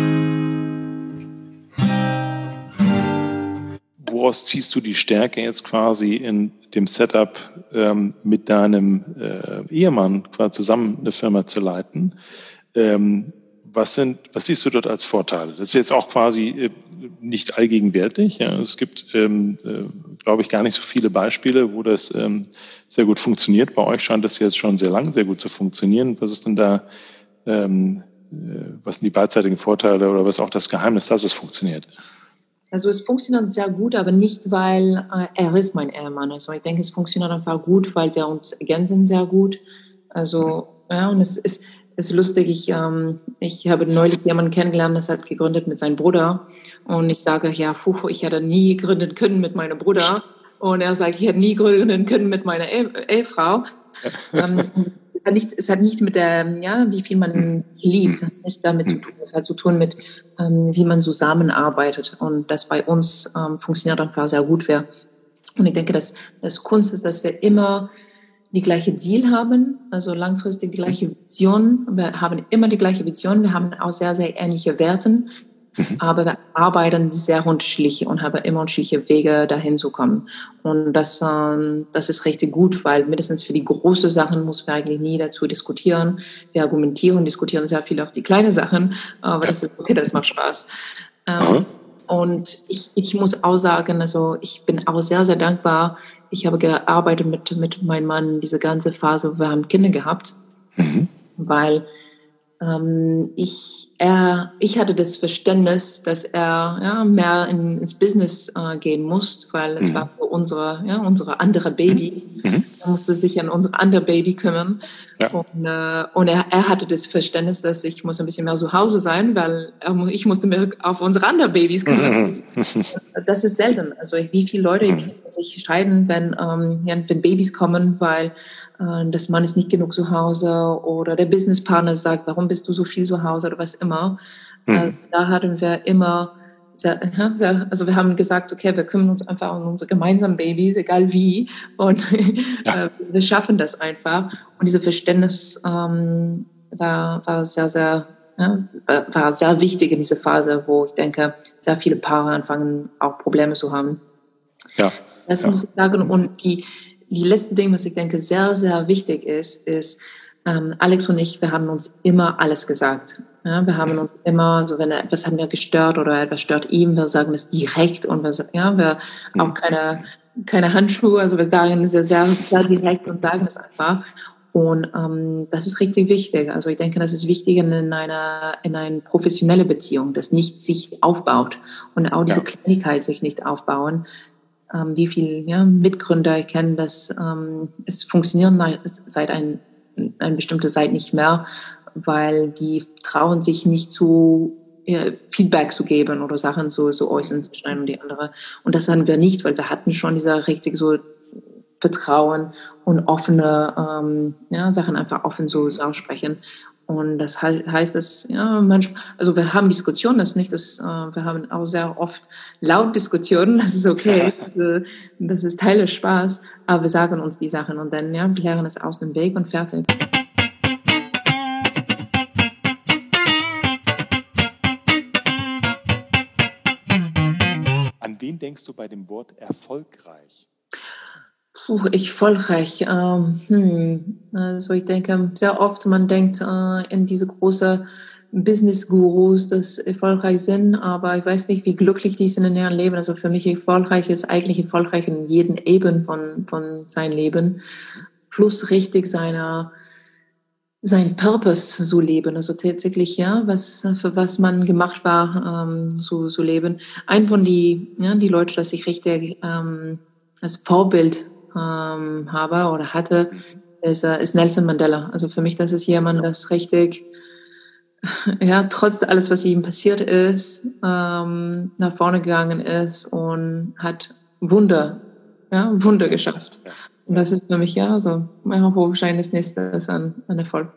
Woraus ziehst du die Stärke jetzt quasi in dem Setup ähm, mit deinem äh, Ehemann quasi zusammen eine Firma zu leiten? Ähm, was sind, was siehst du dort als Vorteile? Das ist jetzt auch quasi äh, nicht allgegenwärtig. Ja. Es gibt, ähm, äh, glaube ich, gar nicht so viele Beispiele, wo das ähm, sehr gut funktioniert. Bei euch scheint das jetzt schon sehr lang sehr gut zu funktionieren. Was ist denn da, ähm, äh, was sind die beidseitigen Vorteile oder was ist auch das Geheimnis, dass es funktioniert? Also es funktioniert sehr gut, aber nicht, weil äh, er ist mein Ehemann. Also ich denke, es funktioniert einfach gut, weil wir uns ergänzen sehr gut. Also ja, und es ist, es ist lustig. Ich, ähm, ich habe neulich jemanden kennengelernt, das hat gegründet mit seinem Bruder. Und ich sage, ja, puh, ich hätte nie gründen können mit meinem Bruder. Und er sagt, ich hätte nie gründen können mit meiner Ehe, Ehefrau. ähm, es, hat nicht, es hat nicht mit der, ja, wie viel man liebt, hat nicht damit zu tun. Es hat zu tun mit, ähm, wie man zusammenarbeitet. Und das bei uns ähm, funktioniert einfach sehr gut. Wir, und ich denke, dass das Kunst ist, dass wir immer die gleiche Ziel haben, also langfristig die gleiche Vision. Wir haben immer die gleiche Vision. Wir haben auch sehr, sehr ähnliche Werte. Mhm. Aber wir arbeiten sehr unterschiedlich und haben immer unterschiedliche Wege, dahin zu kommen. Und das, ähm, das ist richtig gut, weil mindestens für die großen Sachen muss man eigentlich nie dazu diskutieren. Wir argumentieren und diskutieren sehr viel auf die kleinen Sachen, aber ja. Das ist okay, das macht Spaß. Ähm, und ich, ich muss auch sagen, also ich bin auch sehr, sehr dankbar. Ich habe gearbeitet mit, mit meinem Mann diese ganze Phase, wir haben Kinder gehabt, mhm. weil ähm, ich, er, ich hatte das Verständnis, dass er ja, mehr in, ins Business äh, gehen muss, weil es mhm. war so unsere, ja, unsere andere Baby. Mhm. Er musste sich an unser andere Baby kümmern. Ja. Und, äh, und er, er hatte das Verständnis, dass ich muss ein bisschen mehr zu Hause sein, weil er, ich musste mich auf unsere anderen Babys kümmern. Mhm. Das ist selten. Also wie viele Leute mhm. sich scheiden, wenn, ähm, ja, wenn Babys kommen, weil äh, das Mann ist nicht genug zu Hause oder der Businesspartner sagt, warum bist du so viel zu Hause oder was immer. Mhm. Also, da hatten wir immer Sehr, sehr, also wir haben gesagt, okay, wir kümmern uns einfach um unsere gemeinsamen Babys, egal wie, und ja. äh, wir schaffen das einfach. Und dieses Verständnis ähm, war, war sehr, sehr, ja, war, war sehr wichtig in dieser Phase, wo ich denke, sehr viele Paare anfangen, auch Probleme zu haben. Ja. Das ja. muss ich sagen. Und die, die letzte Ding, was ich denke, sehr, sehr wichtig ist, ist, ähm, Alex und ich, wir haben uns immer alles gesagt. Ja, wir haben uns immer, so wenn er, etwas hat mir gestört oder etwas stört ihm, wir sagen es direkt und wir, ja, wir mhm. auch keine, keine Handschuhe, also wir sagen es sehr, sehr, sehr direkt und sagen es einfach. Und ähm, das ist richtig wichtig. Also ich denke, das ist wichtig in einer, in einer professionellen Beziehung, dass nichts sich aufbaut und auch diese ja. Kleinigkeit sich nicht aufbauen. Ähm, wie viele ja, Mitgründer erkennen, dass ähm, es funktioniert seit ein, eine bestimmte Zeit nicht mehr, weil die trauen sich nicht zu ja, Feedback zu geben oder Sachen so, so äußern zu schneiden und die andere. Und das hatten wir nicht, weil wir hatten schon dieser richtig so Vertrauen und offene ähm, ja, Sachen einfach offen so, so aussprechen. Und das he- heißt, dass ja manchmal, also wir haben Diskussionen, das ist nicht, dass äh, wir haben auch sehr oft laut Diskussionen, das ist okay, das, äh, das ist Teil des Spaß, aber wir sagen uns die Sachen und dann ja, klären es aus dem Weg und fertig. An wen denkst du bei dem Wort erfolgreich? Puh, ich erfolgreich. Ähm, hm. Also ich denke, sehr oft man denkt äh, in diese großen Business-Gurus, dass erfolgreich sind, aber ich weiß nicht, wie glücklich die sind in ihrem Leben. Also für mich erfolgreich ist eigentlich erfolgreich in jedem Eben von, von seinem Leben. Plus richtig seiner sein Purpose so leben, also tatsächlich, ja, was, für was man gemacht war, ähm, so, so leben. Ein von die, ja, die Leute, das ich richtig ähm, als Vorbild ähm, habe oder hatte, ist, äh, ist Nelson Mandela. Also für mich, das ist jemand, das richtig, ja, trotz alles, was ihm passiert ist, ähm, nach vorne gegangen ist und hat Wunder, ja, Wunder geschafft. Und das ist für mich, ja, so, ja, wahrscheinlich das nächste ist an, an Erfolg.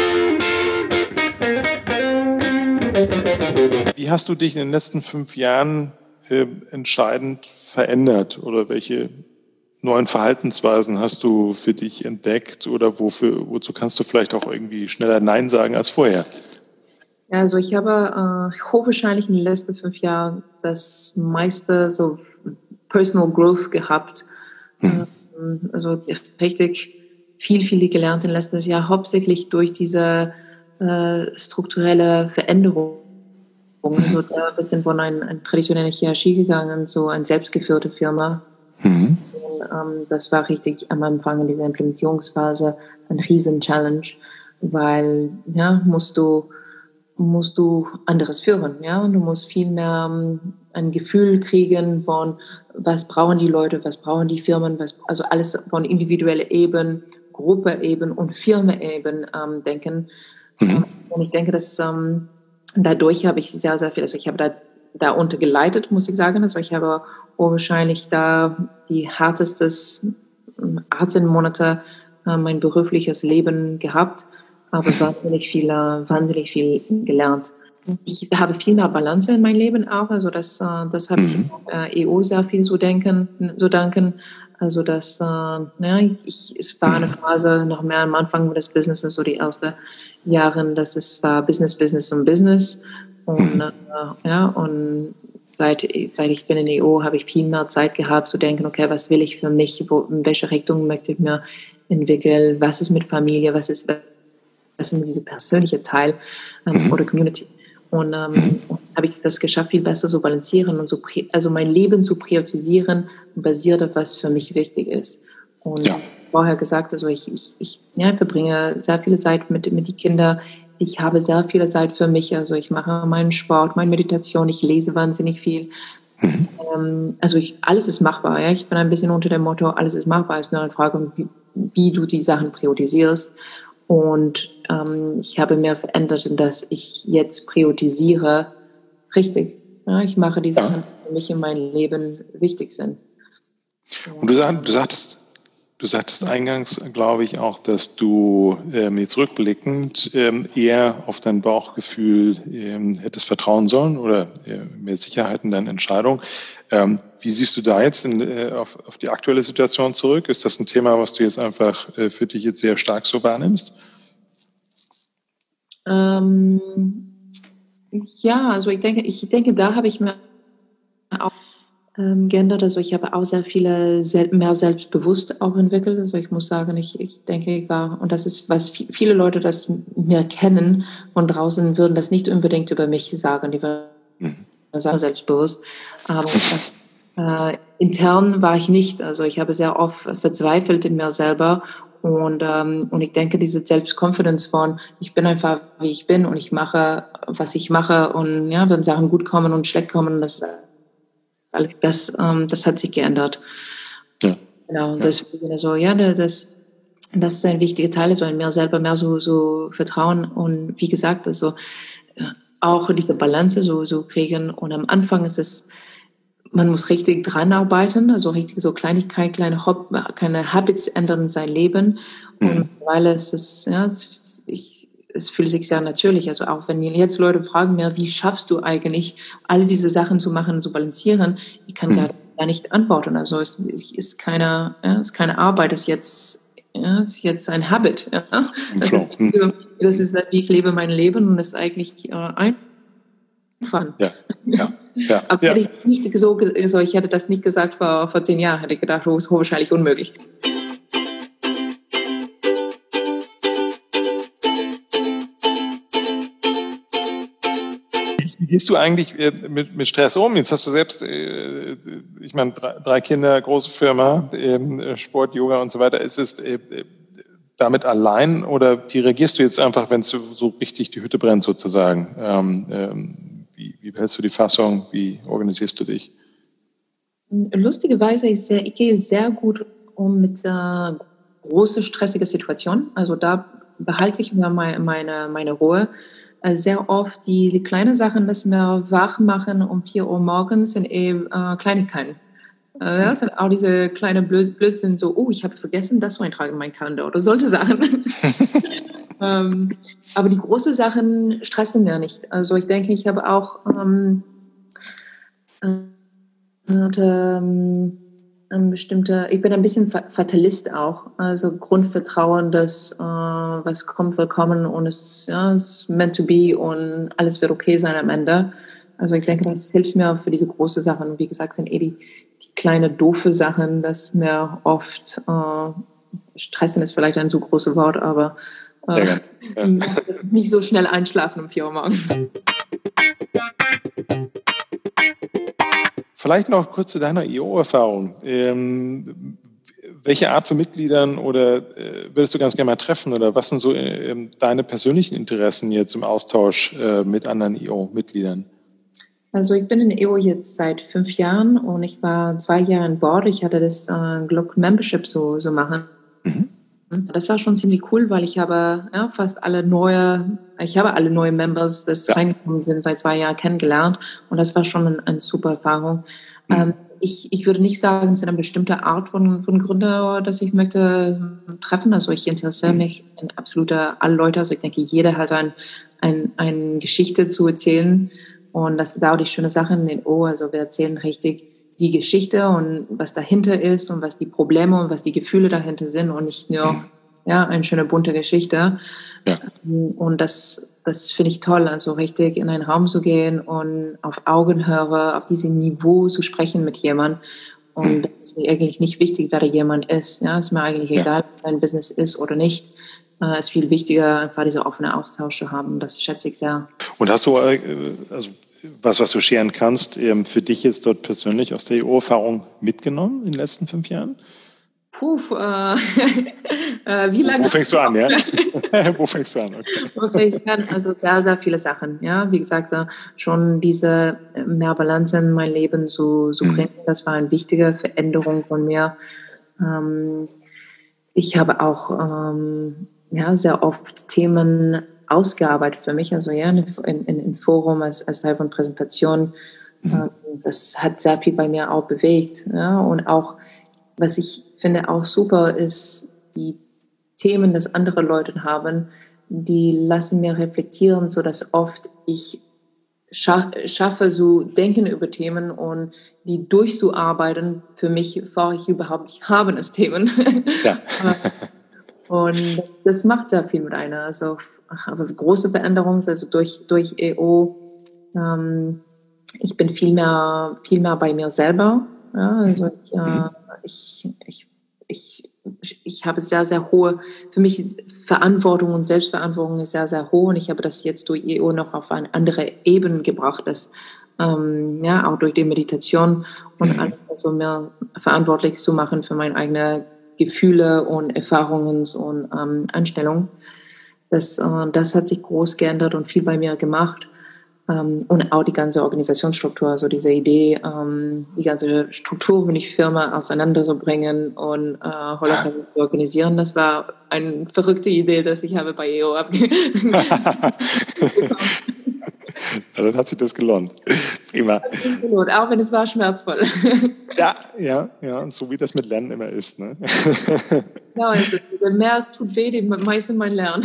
Wie hast du dich in den letzten fünf Jahren äh, entscheidend verändert oder welche neuen Verhaltensweisen hast du für dich entdeckt oder wofür, wozu kannst du vielleicht auch irgendwie schneller Nein sagen als vorher? Ja, also ich habe äh, hochwahrscheinlich in den letzten fünf Jahren das meiste so Personal Growth gehabt. Hm. Ähm, also richtig viel, viel gelernt in letztes Jahr, hauptsächlich durch diese äh, strukturelle Veränderung. Also da wir sind von einer, einer traditionellen Hierarchie gegangen, so eine selbstgeführte Firma. Mhm. Und, ähm, das war richtig am Anfang in dieser Implementierungsphase ein riesen Challenge, weil ja, musst du musst du anderes führen, ja, du musst viel mehr um, ein Gefühl kriegen von, was brauchen die Leute, was brauchen die Firmen, was, also alles von individueller Ebene, Gruppe-Ebene und Firma-Ebene ähm, denken. Mhm. Und ich denke, dass ähm, dadurch habe ich sehr, sehr viel, also ich habe da, da untergeleitet, muss ich sagen, also ich habe wahrscheinlich da die härtestes achtzehn Monate äh, mein berufliches Leben gehabt, aber wahnsinnig viel, wahnsinnig viel gelernt. Ich habe viel mehr Balance in meinem Leben auch, also das, das habe ich äh, E O sehr viel zu denken, zu danken. Also das, äh, ja, ich, es war eine Phase noch mehr am Anfang des Businesses, so die ersten Jahre, das ist, war Business, Business und Business. Und, mhm. äh, ja, und seit, seit ich bin in der E O, habe ich viel mehr Zeit gehabt zu denken, okay, was will ich für mich, wo, in welche Richtung möchte ich mir entwickeln, was ist mit Familie, was ist, was ist mit diesem persönlichen Teil ähm, mhm. oder Community. Und ähm, habe ich das geschafft, viel besser zu balancieren und so, also mein Leben zu priorisieren, basiert auf was für mich wichtig ist. Und ja. vorher gesagt, also ich, ich, ich ja, verbringe sehr viele Zeit mit, mit den Kindern. Ich habe sehr viel Zeit für mich. Also ich mache meinen Sport, meine Meditation, ich lese wahnsinnig viel. Mhm. Ähm, also ich, alles ist machbar. Ja? Ich bin ein bisschen unter dem Motto, alles ist machbar. Es ist nur eine Frage, wie, wie du die Sachen priorisierst. Und ähm, ich habe mir verändert, dass ich jetzt priorisiere richtig. Ja, ich mache die Sachen, die für mich in meinem Leben wichtig sind. Und du, sag, du sagtest, du sagtest eingangs, glaube ich, auch, dass du ähm, jetzt rückblickend ähm, eher auf dein Bauchgefühl ähm, hättest vertrauen sollen oder äh, mehr Sicherheit in deinen Entscheidungen. Ähm, wie siehst du da jetzt in, äh, auf, auf die aktuelle Situation zurück? Ist das ein Thema, was du jetzt einfach äh, für dich jetzt sehr stark so wahrnimmst? Ähm, ja, also ich denke, ich denke, da habe ich mir auch ähm, geändert. Also ich habe auch sehr viele sel- mehr selbstbewusst auch entwickelt. Also ich muss sagen, ich, ich denke, ich war, und das ist, was v- viele Leute das mir kennen von draußen, würden das nicht unbedingt über mich sagen. Die würden mhm. sagen, selbstbewusst. Aber äh, intern war ich nicht. Also ich habe sehr oft verzweifelt in mir selber. Und, ähm, und ich denke, diese Selbstconfidence von, ich bin einfach, wie ich bin und ich mache, was ich mache. Und ja, wenn Sachen gut kommen und schlecht kommen, das, das, ähm, das hat sich geändert. Ja. Genau, und ja. deswegen, also, ja, das, das ist ein wichtiger Teil, also in mir selber mehr so, so Vertrauen. Und wie gesagt, also auch diese Balance so, so kriegen. Und am Anfang ist es, man muss richtig dran arbeiten, also richtig so Kleinigkeit, kleine, Hop, kleine Habits ändern in sein Leben. Mhm. Und weil es ist, ja, es, ich, es fühlt sich sehr natürlich. Also auch wenn jetzt Leute fragen mir, wie schaffst du eigentlich, all diese Sachen zu machen, zu balancieren, ich kann mhm. gar, gar nicht antworten. Also es ist keine, ja, es ist keine Arbeit, es ist jetzt, ja, es ist jetzt ein Habit. Ja. Das, ist, das ist, wie ich lebe mein Leben und das ist eigentlich äh, ein Ja, ja, ja. Aber ja. hätte ich nicht so, also ich hätte das nicht gesagt vor, vor zehn Jahren, hätte ich gedacht, oh, ist wahrscheinlich unmöglich. Wie gehst du eigentlich mit, mit Stress um? Jetzt hast du selbst, ich meine, drei, drei Kinder, große Firma, Sport, Yoga und so weiter. Ist es damit allein oder wie reagierst du jetzt einfach, wenn es so richtig die Hütte brennt sozusagen? Ähm, ähm, wie, wie hältst du die Fassung? Wie organisierst du dich? Lustigerweise, ich, sehr, ich gehe sehr gut um mit äh, großen, stressigen Situationen. Also da behalte ich mir meine, meine, meine Ruhe. Äh, sehr oft die, die kleinen Sachen, das mir wach machen um vier Uhr morgens, sind eben äh, Kleinigkeiten. Ja, das sind auch diese kleinen Blöd Blödsinn, so, oh, ich habe vergessen, das zu eintragen in meinen Kalender oder solche Sachen. ähm, aber die großen Sachen stressen mir nicht. Also ich denke, ich habe auch ähm, äh, ähm, ein bestimmter, ich bin ein bisschen Fatalist auch, also Grundvertrauen, dass äh, was kommt, will kommen und es ja, ist meant to be und alles wird okay sein am Ende. Also ich denke, das hilft mir für diese großen Sachen. Wie gesagt, sind eh die kleine doofe Sachen, dass mir oft äh, stressen ist vielleicht ein zu großes Wort, aber äh, ja, ja. nicht so schnell einschlafen um vier Uhr morgens. Vielleicht noch kurz zu deiner E O-Erfahrung. Ähm, welche Art von Mitgliedern oder äh, würdest du ganz gerne mal treffen oder was sind so äh, deine persönlichen Interessen jetzt im Austausch äh, mit anderen E O-Mitgliedern? Also ich bin in E O jetzt seit fünf Jahren und ich war zwei Jahre an Bord. Ich hatte das äh, Glock Membership so, so machen. Mhm. Das war schon ziemlich cool, weil ich habe ja, fast alle neue, ich habe alle neue Members, das ja. reingekommen sind, seit zwei Jahren kennengelernt und das war schon eine, eine super Erfahrung. Mhm. Ähm, ich, ich würde nicht sagen, es ist eine bestimmte Art von, von Gründer, dass ich möchte treffen. Also ich interessiere mhm. mich in absoluter alle Leute. Also ich denke, jeder hat ein, ein, eine Geschichte zu erzählen. Und das ist auch die schöne Sache in den O. Also wir erzählen richtig die Geschichte und was dahinter ist und was die Probleme und was die Gefühle dahinter sind und nicht nur ja, eine schöne bunte Geschichte. Ja. Und das, das finde ich toll, also richtig in einen Raum zu gehen und auf Augenhöhe, auf diesem Niveau zu sprechen mit jemandem. Und es ist eigentlich nicht wichtig, wer da jemand ist. Ja, ist mir eigentlich Ja. egal, ob es ein Business ist oder nicht. Es äh, ist viel wichtiger, einfach dieser offene Austausch zu haben. Das schätze ich sehr. Und hast du äh, also was, was du scheren kannst, ähm, für dich jetzt dort persönlich aus der E O-Erfahrung mitgenommen in den letzten fünf Jahren? Puh, äh, äh, wie lange? Wo fängst du an, ja? Wo fängst du an? Okay. Okay, also sehr, sehr viele Sachen. Ja, wie gesagt, schon diese mehr Balance in mein Leben zu, zu bringen, mhm. das war eine wichtige Veränderung von mir. Ähm, ich habe auch ähm, ja, sehr oft Themen ausgearbeitet für mich, also ja, in, in, in Forum als, als Teil von Präsentationen. Mhm. Ähm, das hat sehr viel bei mir auch bewegt. Ja, und auch, was ich finde auch super ist, die Themen, das andere Leute haben, die lassen mir reflektieren, sodass oft ich scha- schaffe, so denken über Themen und die durchzuarbeiten. Für mich, bevor ich überhaupt nicht habe, das Themen. Ja. Und das, das macht sehr viel mit einer. Also, aber große Veränderungen, also durch, durch E O, ähm, ich bin viel mehr, viel mehr bei mir selber. Ja, also ich, äh, ich, ich, ich, ich habe sehr, sehr hohe, für mich ist Verantwortung und Selbstverantwortung ist sehr, sehr hoch und ich habe das jetzt durch E O noch auf eine andere Ebene gebracht, das, ähm, ja, auch durch die Meditation und alles also mehr verantwortlich zu machen für meine eigenen Gefühle und Erfahrungen und ähm, Einstellungen. Das, äh, das hat sich groß geändert und viel bei mir gemacht. Um, und auch die ganze Organisationsstruktur, also diese Idee, um, die ganze Struktur von die Firma auseinanderzubringen und äh, Holocaust zu organisieren, das war eine verrückte Idee, dass ich habe bei E O abgegeben. Ja, dann hat sich das gelohnt. Prima. Das ist gelohnt, auch wenn es war schmerzvoll. Ja, ja, ja, und so wie das mit Lernen immer ist. Ne? Genau, also, mehr es tut weh, die meisten mein Lernen.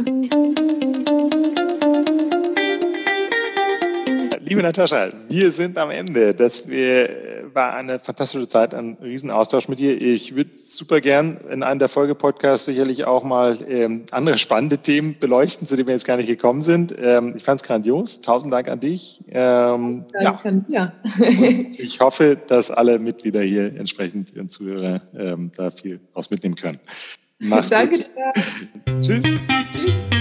Liebe Natascha, wir sind am Ende. Das war eine fantastische Zeit, ein Riesenaustausch mit dir. Ich würde super gern in einem der Folgepodcasts sicherlich auch mal ähm, andere spannende Themen beleuchten, zu denen wir jetzt gar nicht gekommen sind. Ähm, ich fand es grandios. Tausend Dank an dich. Ähm, Danke, ja. ja. Ich hoffe, dass alle Mitglieder hier entsprechend ihren Zuhörer ähm, da viel raus mitnehmen können. Mach's Danke gut. Danke. Tschüss. Tschüss.